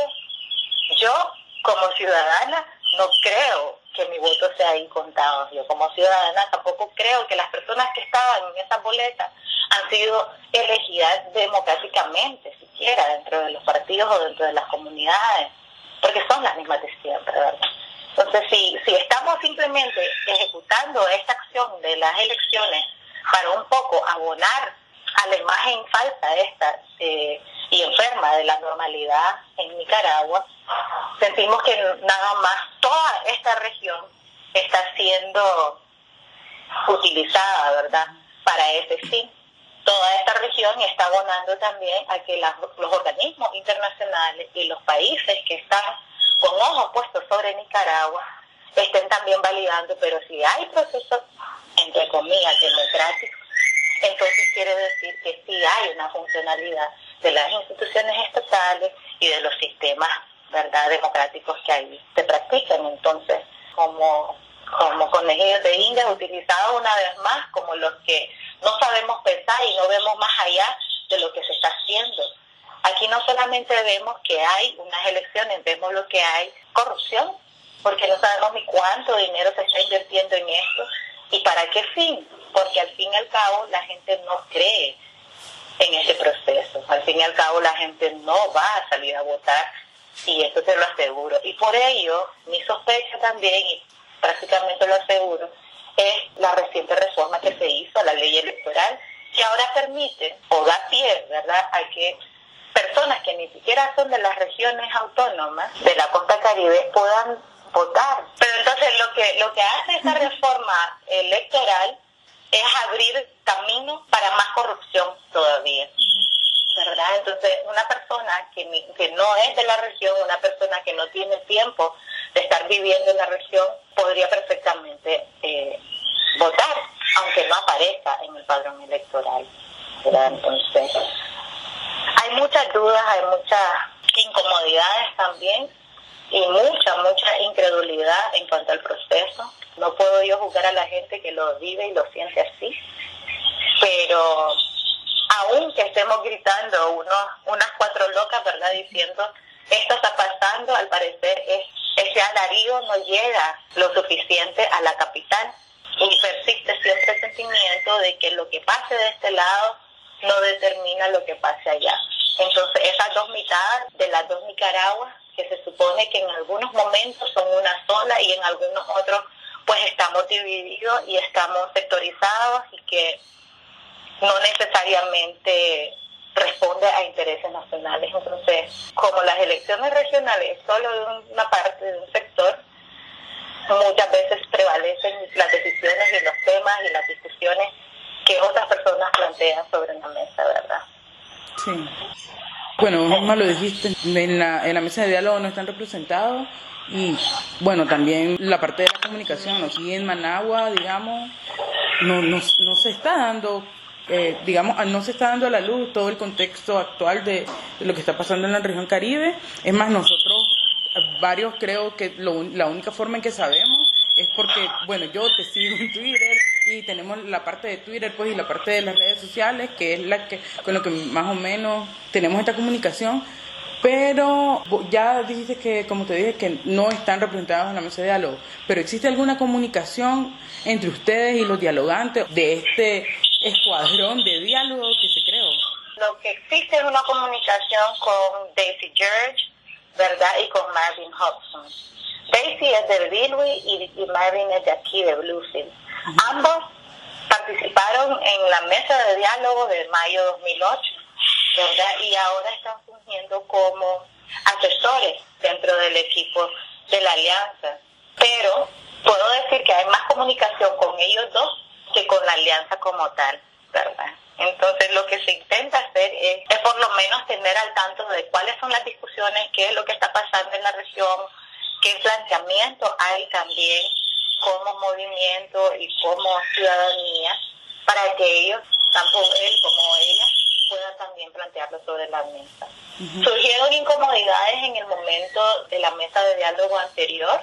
Yo, como ciudadana, no creo que mi voto sea incontado. Yo, como ciudadana, tampoco creo que las personas que estaban en esa boleta han sido elegidas democráticamente, siquiera dentro de los partidos o dentro de las comunidades, porque son las mismas de siempre, ¿verdad? Entonces, si estamos simplemente ejecutando esta acción de las elecciones para un poco abonar a la imagen falsa esta y enferma de la normalidad en Nicaragua, sentimos que nada más toda esta región está siendo utilizada, ¿verdad?, para ese fin. Toda esta región está abonando también a que los organismos internacionales y los países que están con ojos puestos sobre Nicaragua estén también validando, pero si hay procesos, entre comillas, democráticos, entonces quiere decir que sí hay una funcionalidad de las instituciones estatales y de los sistemas, ¿verdad?, democráticos que ahí se practican. Entonces, como conejillos de indias utilizados una vez más, como los que no sabemos pensar y no vemos más allá de lo que se está haciendo. Aquí no solamente vemos que hay unas elecciones, vemos lo que hay corrupción, porque no sabemos ni cuánto dinero se está invirtiendo en esto, ¿Y para qué fin? Porque al fin y al cabo la gente no cree en ese proceso. Al fin y al cabo la gente no va a salir a votar, y eso te lo aseguro. Y por ello, mi sospecha también, y prácticamente lo aseguro, es la reciente reforma que se hizo a la ley electoral, que ahora permite o da pie, ¿verdad?, a que personas que ni siquiera son de las regiones autónomas de la costa caribe puedan votar. Pero entonces lo que hace esta reforma electoral es abrir camino para más corrupción todavía, ¿verdad? Entonces, una persona que no es de la región, una persona que no tiene tiempo de estar viviendo en la región, podría perfectamente votar, aunque no aparezca en el padrón electoral, ¿verdad? Entonces, hay muchas dudas, hay muchas incomodidades también, y mucha incredulidad en cuanto al proceso. No puedo yo juzgar a la gente que lo vive y lo siente así, pero aunque estemos gritando unas cuatro locas, ¿verdad?, diciendo esto está pasando, al parecer ese alarido no llega lo suficiente a la capital, y persiste siempre el sentimiento de que lo que pase de este lado no determina lo que pase allá. Entonces, esas dos mitades de las dos Nicaraguas, que se supone que en algunos momentos son una sola y en algunos otros pues estamos divididos y estamos sectorizados, y que no necesariamente responde a intereses nacionales. Entonces, como las elecciones regionales es solo de una parte, de un sector, muchas veces prevalecen las decisiones y los temas y las discusiones que otras personas plantean sobre la mesa, ¿verdad? Sí. Bueno, más lo dijiste, en la mesa de diálogo no están representados, y bueno, también la parte de la comunicación, aquí en Managua, digamos, no se está dando, no se está dando a la luz todo el contexto actual de lo que está pasando en la región Caribe. Es más, nosotros, varios, creo que la única forma en que sabemos es porque, bueno, yo te sigo en Twitter, y tenemos la parte de Twitter, pues, y la parte de las redes sociales, que es la que con lo que más o menos tenemos esta comunicación. Pero ya dijiste que, como te dije, que no están representados en la mesa de diálogo, pero ¿existe alguna comunicación entre ustedes y los dialogantes de este escuadrón de diálogo que se creó? Lo que existe es una comunicación con Daisy George, ¿verdad?, y con Marvin Hobson. Daisy es de Bilwi y Marvin es de aquí, de Bluefield. Ambos participaron en la mesa de diálogo de mayo de 2008, ¿verdad? Y ahora están fungiendo como asesores dentro del equipo de la alianza. Pero puedo decir que hay más comunicación con ellos dos que con la alianza como tal, ¿verdad? Entonces, lo que se intenta hacer es por lo menos tener al tanto de cuáles son las discusiones, qué es lo que está pasando en la región, qué planteamiento hay también como movimiento y como ciudadanía, para que ellos, tanto él como ella, puedan también plantearlo sobre la mesa. Surgieron incomodidades en el momento de la mesa de diálogo anterior,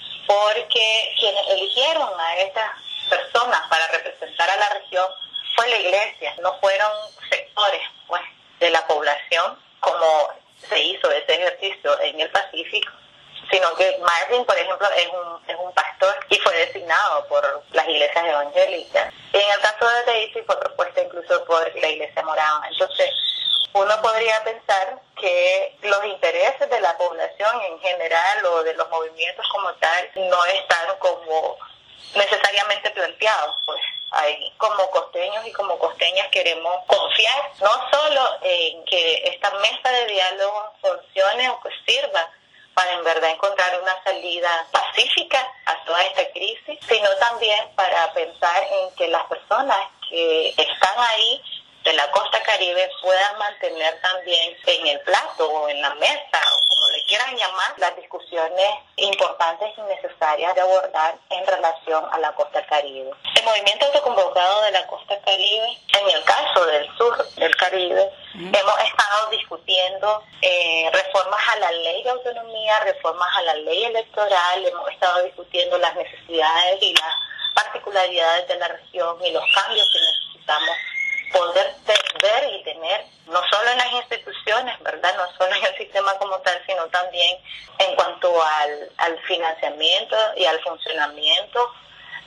porque quienes eligieron a estas personas para representar a la región fue la iglesia, no fueron sectores, pues, de la población, como se hizo ese ejercicio en el Pacífico, sino que Marvin, por ejemplo, es un pastor y fue designado por las iglesias evangélicas. Y en el caso de Daisy fue propuesta incluso por la iglesia morava. Entonces, uno podría pensar que los intereses de la población en general o de los movimientos como tal no están como necesariamente planteados, pues. Ahí, como costeños y como costeñas, queremos confiar no solo en que esta mesa de diálogo funcione o que sirva para en verdad encontrar una salida pacífica a toda esta crisis, sino también para pensar en que las personas que están ahí de la costa caribe puedan mantener también en el plato o en la mesa, o como le quieran llamar, las discusiones importantes y necesarias de abordar en relación a la costa caribe. El movimiento autoconvocado de la costa caribe, en el caso del sur del Caribe, hemos estado discutiendo reformas a la ley de autonomía, reformas a la ley electoral, hemos estado discutiendo las necesidades y las particularidades de la región y los cambios que necesitamos poder ver y tener, no solo en las instituciones, ¿verdad?, no solo en el sistema como tal, sino también en cuanto al financiamiento y al funcionamiento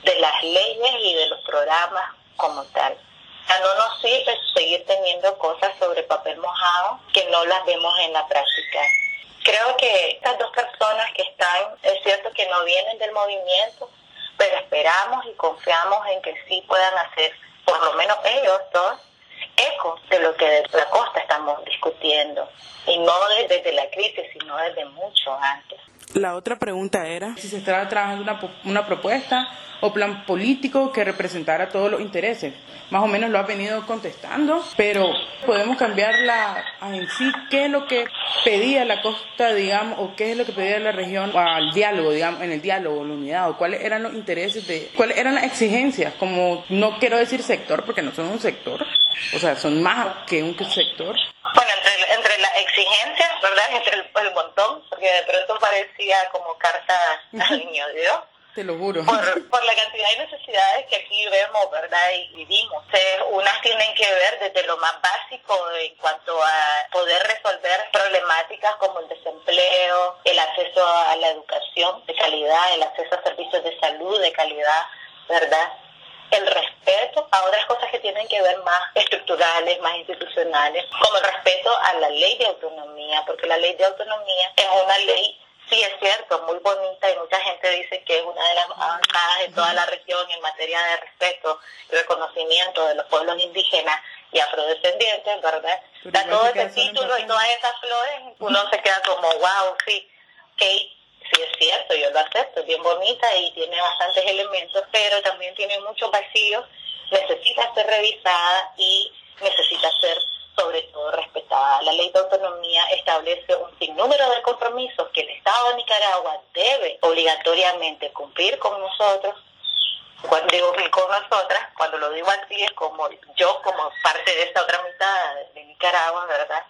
de las leyes y de los programas como tal. O sea, no nos sirve seguir teniendo cosas sobre papel mojado que no las vemos en la práctica. Creo que estas dos personas que están, es cierto que no vienen del movimiento, pero esperamos y confiamos en que sí puedan hacer, por lo menos ellos dos, eco de lo que desde la costa estamos discutiendo, y no desde la crisis, sino desde mucho antes. La otra pregunta era si se estaba trabajando una propuesta o plan político que representara todos los intereses. Más o menos lo ha venido contestando, pero podemos cambiarla en sí. ¿Qué es lo que pedía la costa, digamos, o qué es lo que pedía la región al diálogo, digamos, en el diálogo, la unidad, o cuáles eran los intereses cuáles eran las exigencias? Como no quiero decir sector, porque no son un sector, o sea, son más que un sector. Bueno, entre las exigencias, ¿verdad? Entre el montón, porque de pronto parecía como carta al niño Dios. Te lo juro. Por la cantidad de necesidades que aquí vemos, ¿verdad? Y vivimos. Unas tienen que ver desde lo más básico en cuanto a poder resolver problemáticas como el desempleo, el acceso a la educación de calidad, el acceso a servicios de salud de calidad, ¿verdad? El respeto a otras cosas que tienen que ver más estructurales, más institucionales, como el respeto a la ley de autonomía, porque la ley de autonomía es una ley, sí es cierto, muy bonita, y mucha gente dice que es una de las más avanzadas de toda la región en materia de respeto y reconocimiento de los pueblos indígenas y afrodescendientes, ¿verdad? Da todo ese título y todas esas flores, uno se queda como, wow, sí, okay. Sí, es cierto, yo lo acepto, es bien bonita y tiene bastantes elementos, pero también tiene muchos vacíos, necesita ser revisada y necesita ser, sobre todo, respetada. La ley de autonomía establece un sinnúmero de compromisos que el Estado de Nicaragua debe obligatoriamente cumplir con nosotros. Cuando digo con nosotras, cuando lo digo así es como yo, como parte de esta otra mitad de Nicaragua, ¿verdad?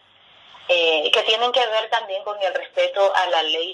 Que tienen que ver también con el respeto a la ley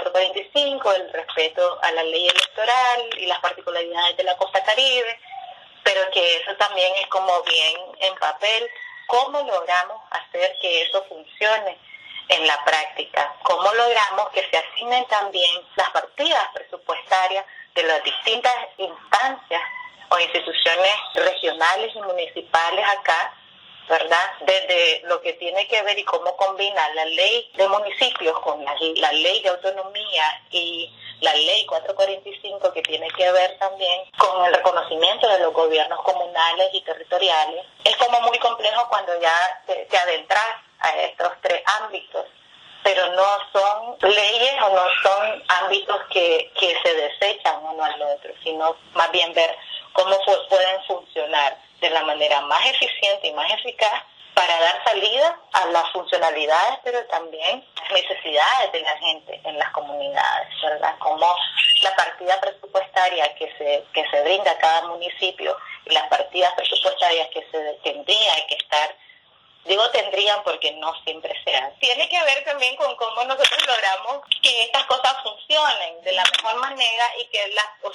445, el respeto a la ley electoral y las particularidades de la costa caribe, pero que eso también es como bien en papel. ¿Cómo logramos hacer que eso funcione en la práctica? ¿Cómo logramos que se asignen también las partidas presupuestarias de las distintas instancias o instituciones regionales y municipales acá, ¿verdad? Desde lo que tiene que ver y cómo combina la ley de municipios con la ley de autonomía y la ley 445, que tiene que ver también con el reconocimiento de los gobiernos comunales y territoriales. Es como muy complejo cuando ya te adentras a estos tres ámbitos, pero no son leyes o no son ámbitos que se desechan uno al otro, sino más bien ver cómo pueden funcionar de la manera más eficiente y más eficaz para dar salida a las funcionalidades, pero también las necesidades de la gente en las comunidades, ¿verdad? Como la partida presupuestaria que se brinda a cada municipio y las partidas presupuestarias que se tendrían que estar, digo tendrían porque no siempre se hacen. Tiene que ver también con cómo nosotros logramos que estas cosas funcionen de la mejor manera y que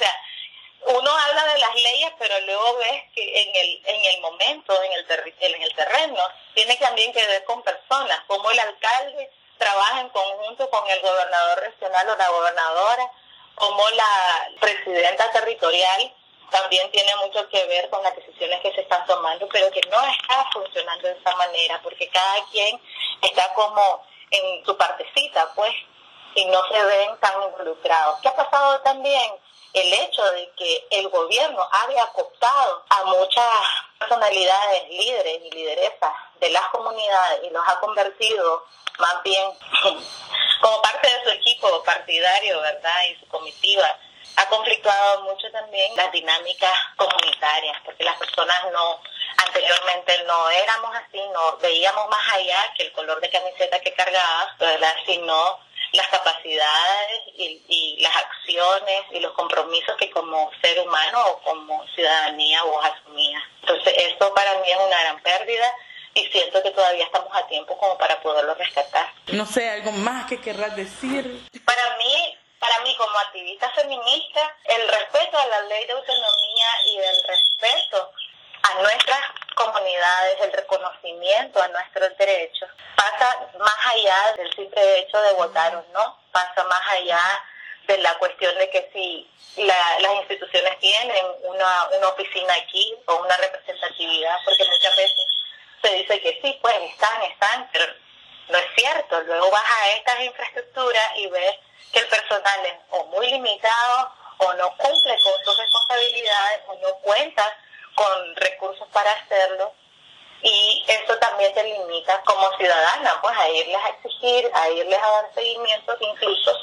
uno habla de las leyes, pero luego ves que en el momento, en el terreno, tiene también que ver con personas, como el alcalde trabaja en conjunto con el gobernador regional o la gobernadora, como la presidenta territorial también tiene mucho que ver con las decisiones que se están tomando, pero que no está funcionando de esa manera, porque cada quien está como en su partecita, pues, y no se ven tan involucrados. ¿Qué ha pasado también? El hecho de que el gobierno haya cooptado a muchas personalidades, líderes y lideresas de las comunidades y los ha convertido más bien como parte de su equipo partidario, ¿verdad? Y su comitiva, ha conflictuado mucho también las dinámicas comunitarias, porque las personas anteriormente no éramos así, no veíamos más allá que el color de camiseta que cargabas, ¿verdad? Sino las capacidades y las acciones y los compromisos que como ser humano o como ciudadanía vos asumías. Entonces esto para mí es una gran pérdida y siento que todavía estamos a tiempo como para poderlo rescatar. No sé, ¿algo más que querrás decir? Para mí como activista feminista, el respeto a la ley de autonomía y el respeto a nuestras comunidades, el reconocimiento a nuestros derechos, pasa más allá del simple hecho de votar o no, pasa más allá de la cuestión de que si las instituciones tienen una oficina aquí o una representatividad, porque muchas veces se dice que sí, pues están, pero no es cierto. Luego vas a estas infraestructuras y ves que el personal es o muy limitado o no cumple con sus responsabilidades o no cuenta con recursos para hacerlo, y eso también te limita como ciudadana pues a irles a exigir, a irles a dar seguimientos incluso.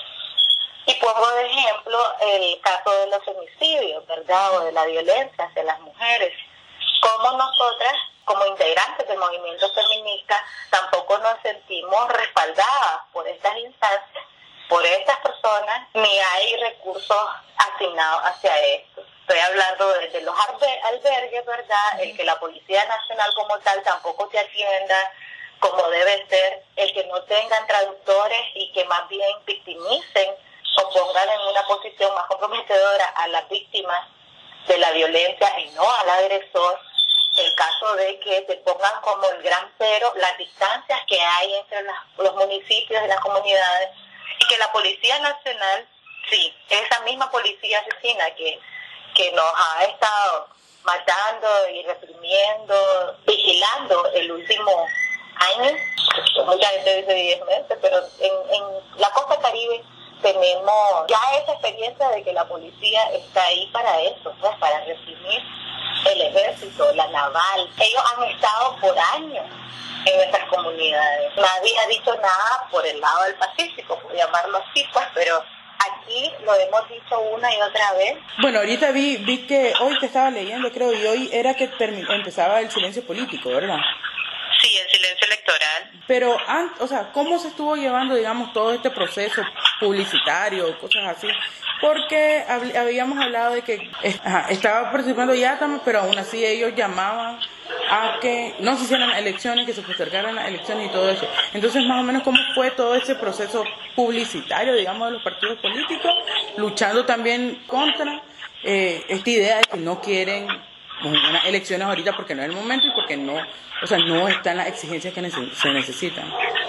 Y pongo de ejemplo el caso de los homicidios, ¿verdad?, o de la violencia hacia las mujeres. Como nosotras, como integrantes del movimiento feminista, tampoco nos sentimos respaldadas por estas instancias, por estas personas, ni hay recursos asignados hacia esto. Estoy hablando de los albergues, ¿verdad?, el que la Policía Nacional como tal tampoco te atienda como debe ser, el que no tengan traductores y que más bien victimicen o pongan en una posición más comprometedora a las víctimas de la violencia y no al agresor. El caso de que te pongan como el gran pero las distancias que hay entre los municipios y las comunidades, y que la Policía Nacional, sí, esa misma policía asesina que nos ha estado matando y reprimiendo, vigilando el último año, mucha gente dice 10 meses, pero en la costa Caribe tenemos ya esa experiencia de que la policía está ahí para eso, pues para reprimir el ejército, la naval. Ellos han estado por años en nuestras comunidades. Nadie ha dicho nada por el lado del Pacífico, por llamarlo así, pues, pero aquí lo hemos dicho una y otra vez. Bueno, ahorita vi que hoy te estaba leyendo, creo, y hoy era que empezaba el silencio político, ¿verdad? Sí, el silencio electoral. Pero, o sea, ¿cómo se estuvo llevando, digamos, todo este proceso publicitario, cosas así? Porque habíamos hablado de que estaba participando Yatama, pero aún así ellos llamaban a que no se hicieran elecciones, que se postergaran las elecciones y todo eso. Entonces, más o menos, ¿cómo fue todo ese proceso publicitario, digamos, de los partidos políticos, luchando también contra esta idea de que no quieren unas elecciones ahorita porque no es el momento y porque no están las exigencias que se necesitan?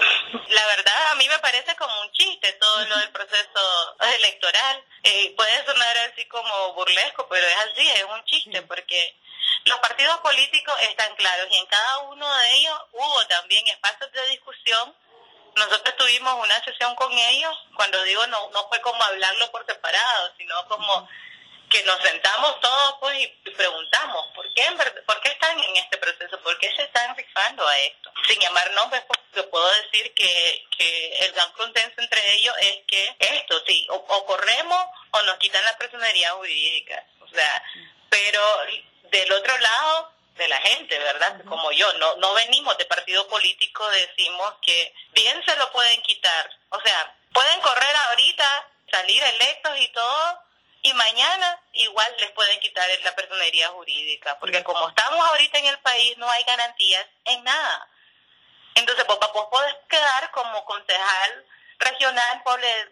La verdad, a mí me parece como un chiste todo lo del proceso electoral. Puede sonar así como burlesco, pero es así, es un chiste, porque los partidos políticos están claros y en cada uno de ellos hubo también espacios de discusión. Nosotros tuvimos una sesión con ellos, cuando digo no fue como hablarlo por separado, sino como que nos sentamos todos pues y preguntamos ¿por qué están en este proceso? ¿Por qué se están rifando a esto? Sin llamar nombres, pues puedo decir que el gran consenso entre ellos es que esto, sí, o corremos o nos quitan la personería jurídica. O sea, pero del otro lado de la gente, ¿verdad? Como yo, no venimos de partido político, decimos que bien se lo pueden quitar. O sea, pueden correr ahorita, salir electos y todo, y mañana igual les pueden quitar la personería jurídica, porque como estamos ahorita en el país no hay garantías en nada. Entonces vos podés quedar como concejal regional por el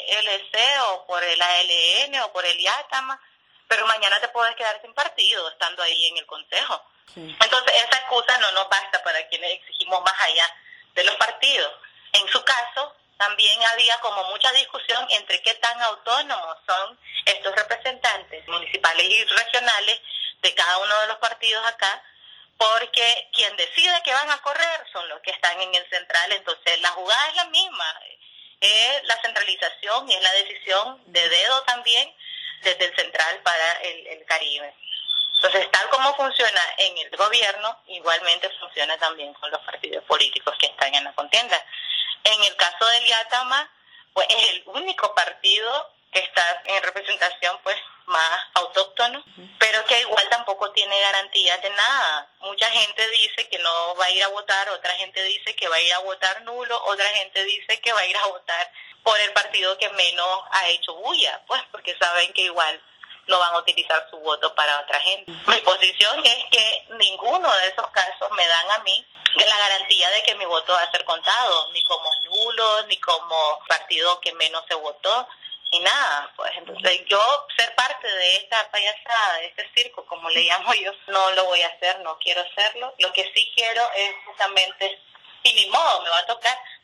PLC o por el ALN o por el IATAMA, pero mañana te puedes quedar sin partido estando ahí en el consejo. Sí. Entonces esa excusa no nos basta para quienes exigimos más allá de los partidos. En su caso también había como mucha discusión entre qué tan autónomos son estos representantes municipales y regionales de cada uno de los partidos acá, porque quien decide que van a correr son los que están en el central. Entonces la jugada es la misma, es la centralización y es la decisión de dedo también desde el central para el Caribe. Entonces, tal como funciona en el gobierno, igualmente funciona también con los partidos políticos que están en la contienda. En el caso del IATAMA, pues es el único partido que está en representación pues más autóctono, pero que igual tampoco tiene garantías de nada. Mucha gente dice que no va a ir a votar, otra gente dice que va a ir a votar nulo, otra gente dice que va a ir a votar por el partido que menos ha hecho bulla, pues porque saben que igual no van a utilizar su voto para otra gente. Mi posición es que ninguno de esos casos me dan a mí la garantía de que mi voto va a ser contado, ni como nulo, ni como partido que menos se votó, ni nada. Pues entonces yo ser parte de esta payasada, de este circo, como le llamo yo, no lo voy a hacer, no quiero hacerlo. Lo que sí quiero es justamente, y ni modo, me va a tocar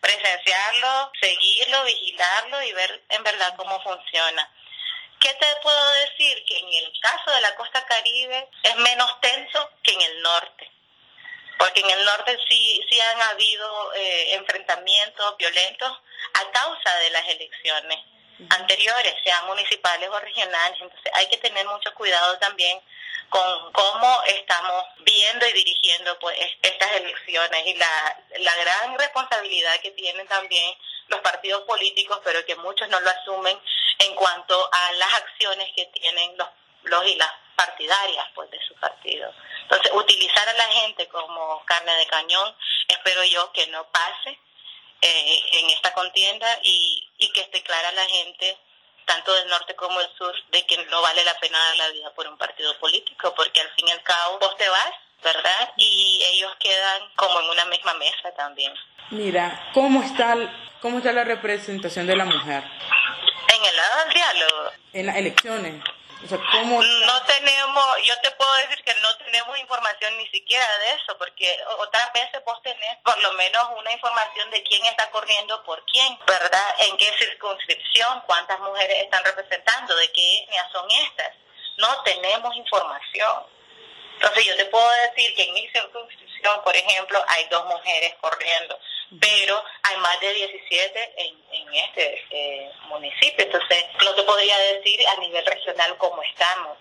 presenciarlo, seguirlo, vigilarlo y ver en verdad cómo funciona. ¿Qué te puedo decir? Que en el caso de la costa Caribe es menos tenso que en el norte, porque en el norte sí han habido enfrentamientos violentos a causa de las elecciones anteriores, sean municipales o regionales. Entonces hay que tener mucho cuidado también con cómo estamos viendo y dirigiendo pues estas elecciones, y la gran responsabilidad que tienen también los partidos políticos, pero que muchos no lo asumen en cuanto a las acciones que tienen los y las partidarias pues de su partido. Entonces, utilizar a la gente como carne de cañón, espero yo que no pase en esta contienda, y que esté clara la gente, tanto del norte como del sur, de que no vale la pena dar la vida por un partido político, porque al fin y al cabo vos te vas, ¿verdad? Y ellos quedan como en una misma mesa también. Mira, ¿cómo está la representación de la mujer? En el lado del diálogo. En las elecciones. O sea, ¿cómo está? No tenemos, yo te puedo decir que no tenemos información ni siquiera de eso, porque otras veces vos tenés por lo menos una información de quién está corriendo por quién, ¿verdad? En qué circunscripción, cuántas mujeres están representando, de qué etnia son estas. No tenemos información. Entonces yo te puedo decir que en mi circunscripción, por ejemplo, hay 2 mujeres corriendo, pero hay más de 17 en este municipio. Entonces no te podría decir a nivel regional cómo estamos.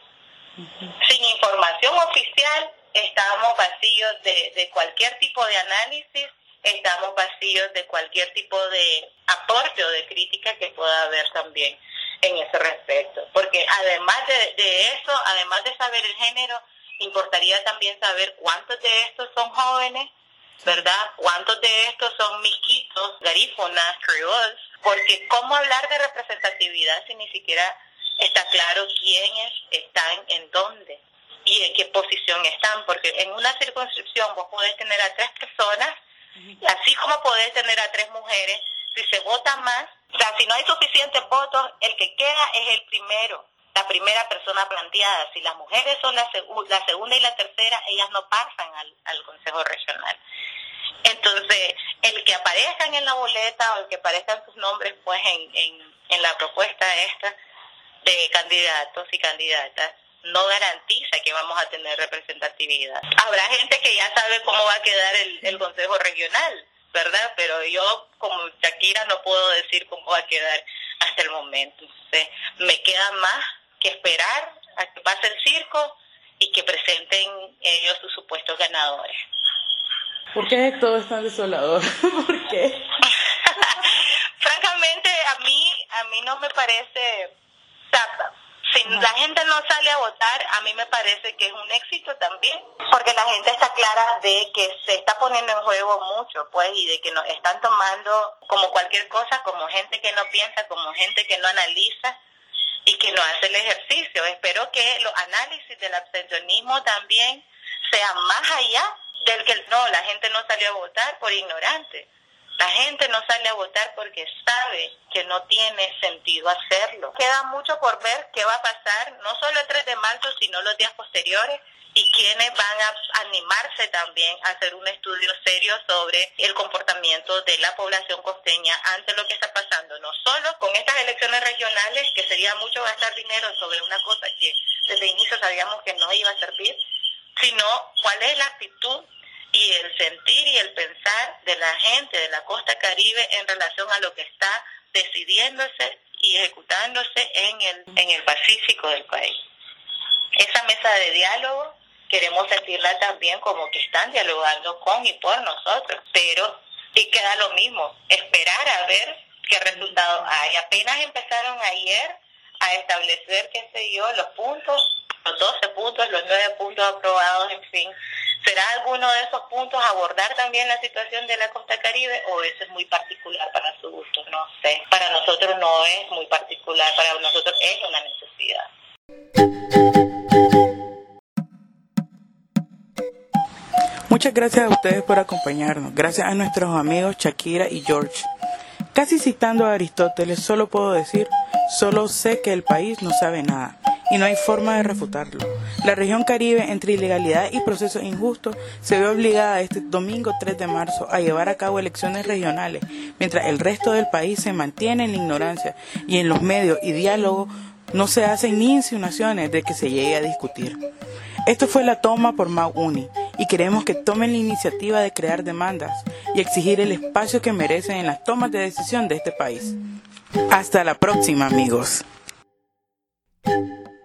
Sin información oficial estamos vacíos de cualquier tipo de análisis, estamos vacíos de cualquier tipo de aporte o de crítica que pueda haber también en ese respecto. Porque además de eso, además de saber el género, importaría también saber cuántos de estos son jóvenes, ¿verdad? ¿Cuántos de estos son misquitos, garífonas, criollos? Porque ¿cómo hablar de representatividad si ni siquiera está claro quiénes están en dónde y en qué posición están? Porque en una circunscripción vos podés tener a 3 personas, así como podés tener a 3 mujeres. Si se vota más, o sea, si no hay suficientes votos, el que queda es el primero, la primera persona planteada. Si las mujeres son la segunda y la tercera, ellas no pasan al Consejo Regional. Entonces, el que aparezcan en la boleta o el que aparezcan sus nombres pues en la propuesta esta de candidatos y candidatas no garantiza que vamos a tener representatividad. Habrá gente que ya sabe cómo va a quedar el Consejo Regional, ¿verdad? Pero yo como Shakira no puedo decir cómo va a quedar hasta el momento. Entonces, me queda más que esperar a que pase el circo y que presenten ellos sus supuestos ganadores. ¿Por qué todo es tan desolador? ¿Por qué? Francamente, a mí no me parece... Si la gente no sale a votar, a mí me parece que es un éxito también, porque la gente está clara de que se está poniendo en juego mucho, pues, y de que nos están tomando como cualquier cosa, como gente que no piensa, como gente que no analiza y que no hace el ejercicio. Espero que los análisis del abstencionismo también sean más allá del que no, la gente no salió a votar por ignorante. La gente no sale a votar porque sabe que no tiene sentido hacerlo. Queda mucho por ver qué va a pasar, no solo el 3 de marzo, sino los días posteriores, y quienes van a animarse también a hacer un estudio serio sobre el comportamiento de la población costeña ante lo que está pasando, no solo con estas elecciones regionales, que sería mucho gastar dinero sobre una cosa que desde inicio sabíamos que no iba a servir, sino cuál es la actitud y el sentir y el pensar de la gente de la costa Caribe en relación a lo que está decidiéndose y ejecutándose en el Pacífico del país. Esa mesa de diálogo queremos sentirla también como que están dialogando con y por nosotros, pero sí queda lo mismo, esperar a ver qué resultado hay. Apenas empezaron ayer a establecer, qué sé yo, los puntos, los 12 puntos, los 9 puntos aprobados, en fin. ¿Será alguno de esos puntos abordar también la situación de la costa Caribe, o eso es muy particular para su gusto? No sé. Para nosotros no es muy particular, para nosotros es una necesidad. Muchas gracias a ustedes por acompañarnos. Gracias a nuestros amigos Shakira y George. Casi citando a Aristóteles, solo puedo decir, solo sé que el país no sabe nada. y no hay forma de refutarlo. La región Caribe, entre ilegalidad y procesos injustos, se ve obligada este domingo 3 de marzo a llevar a cabo elecciones regionales, mientras el resto del país se mantiene en la ignorancia y en los medios y diálogos no se hacen ni insinuaciones de que se llegue a discutir. Esto fue La Toma por MAUNI y queremos que tomen la iniciativa de crear demandas y exigir el espacio que merecen en las tomas de decisión de este país. Hasta la próxima, amigos.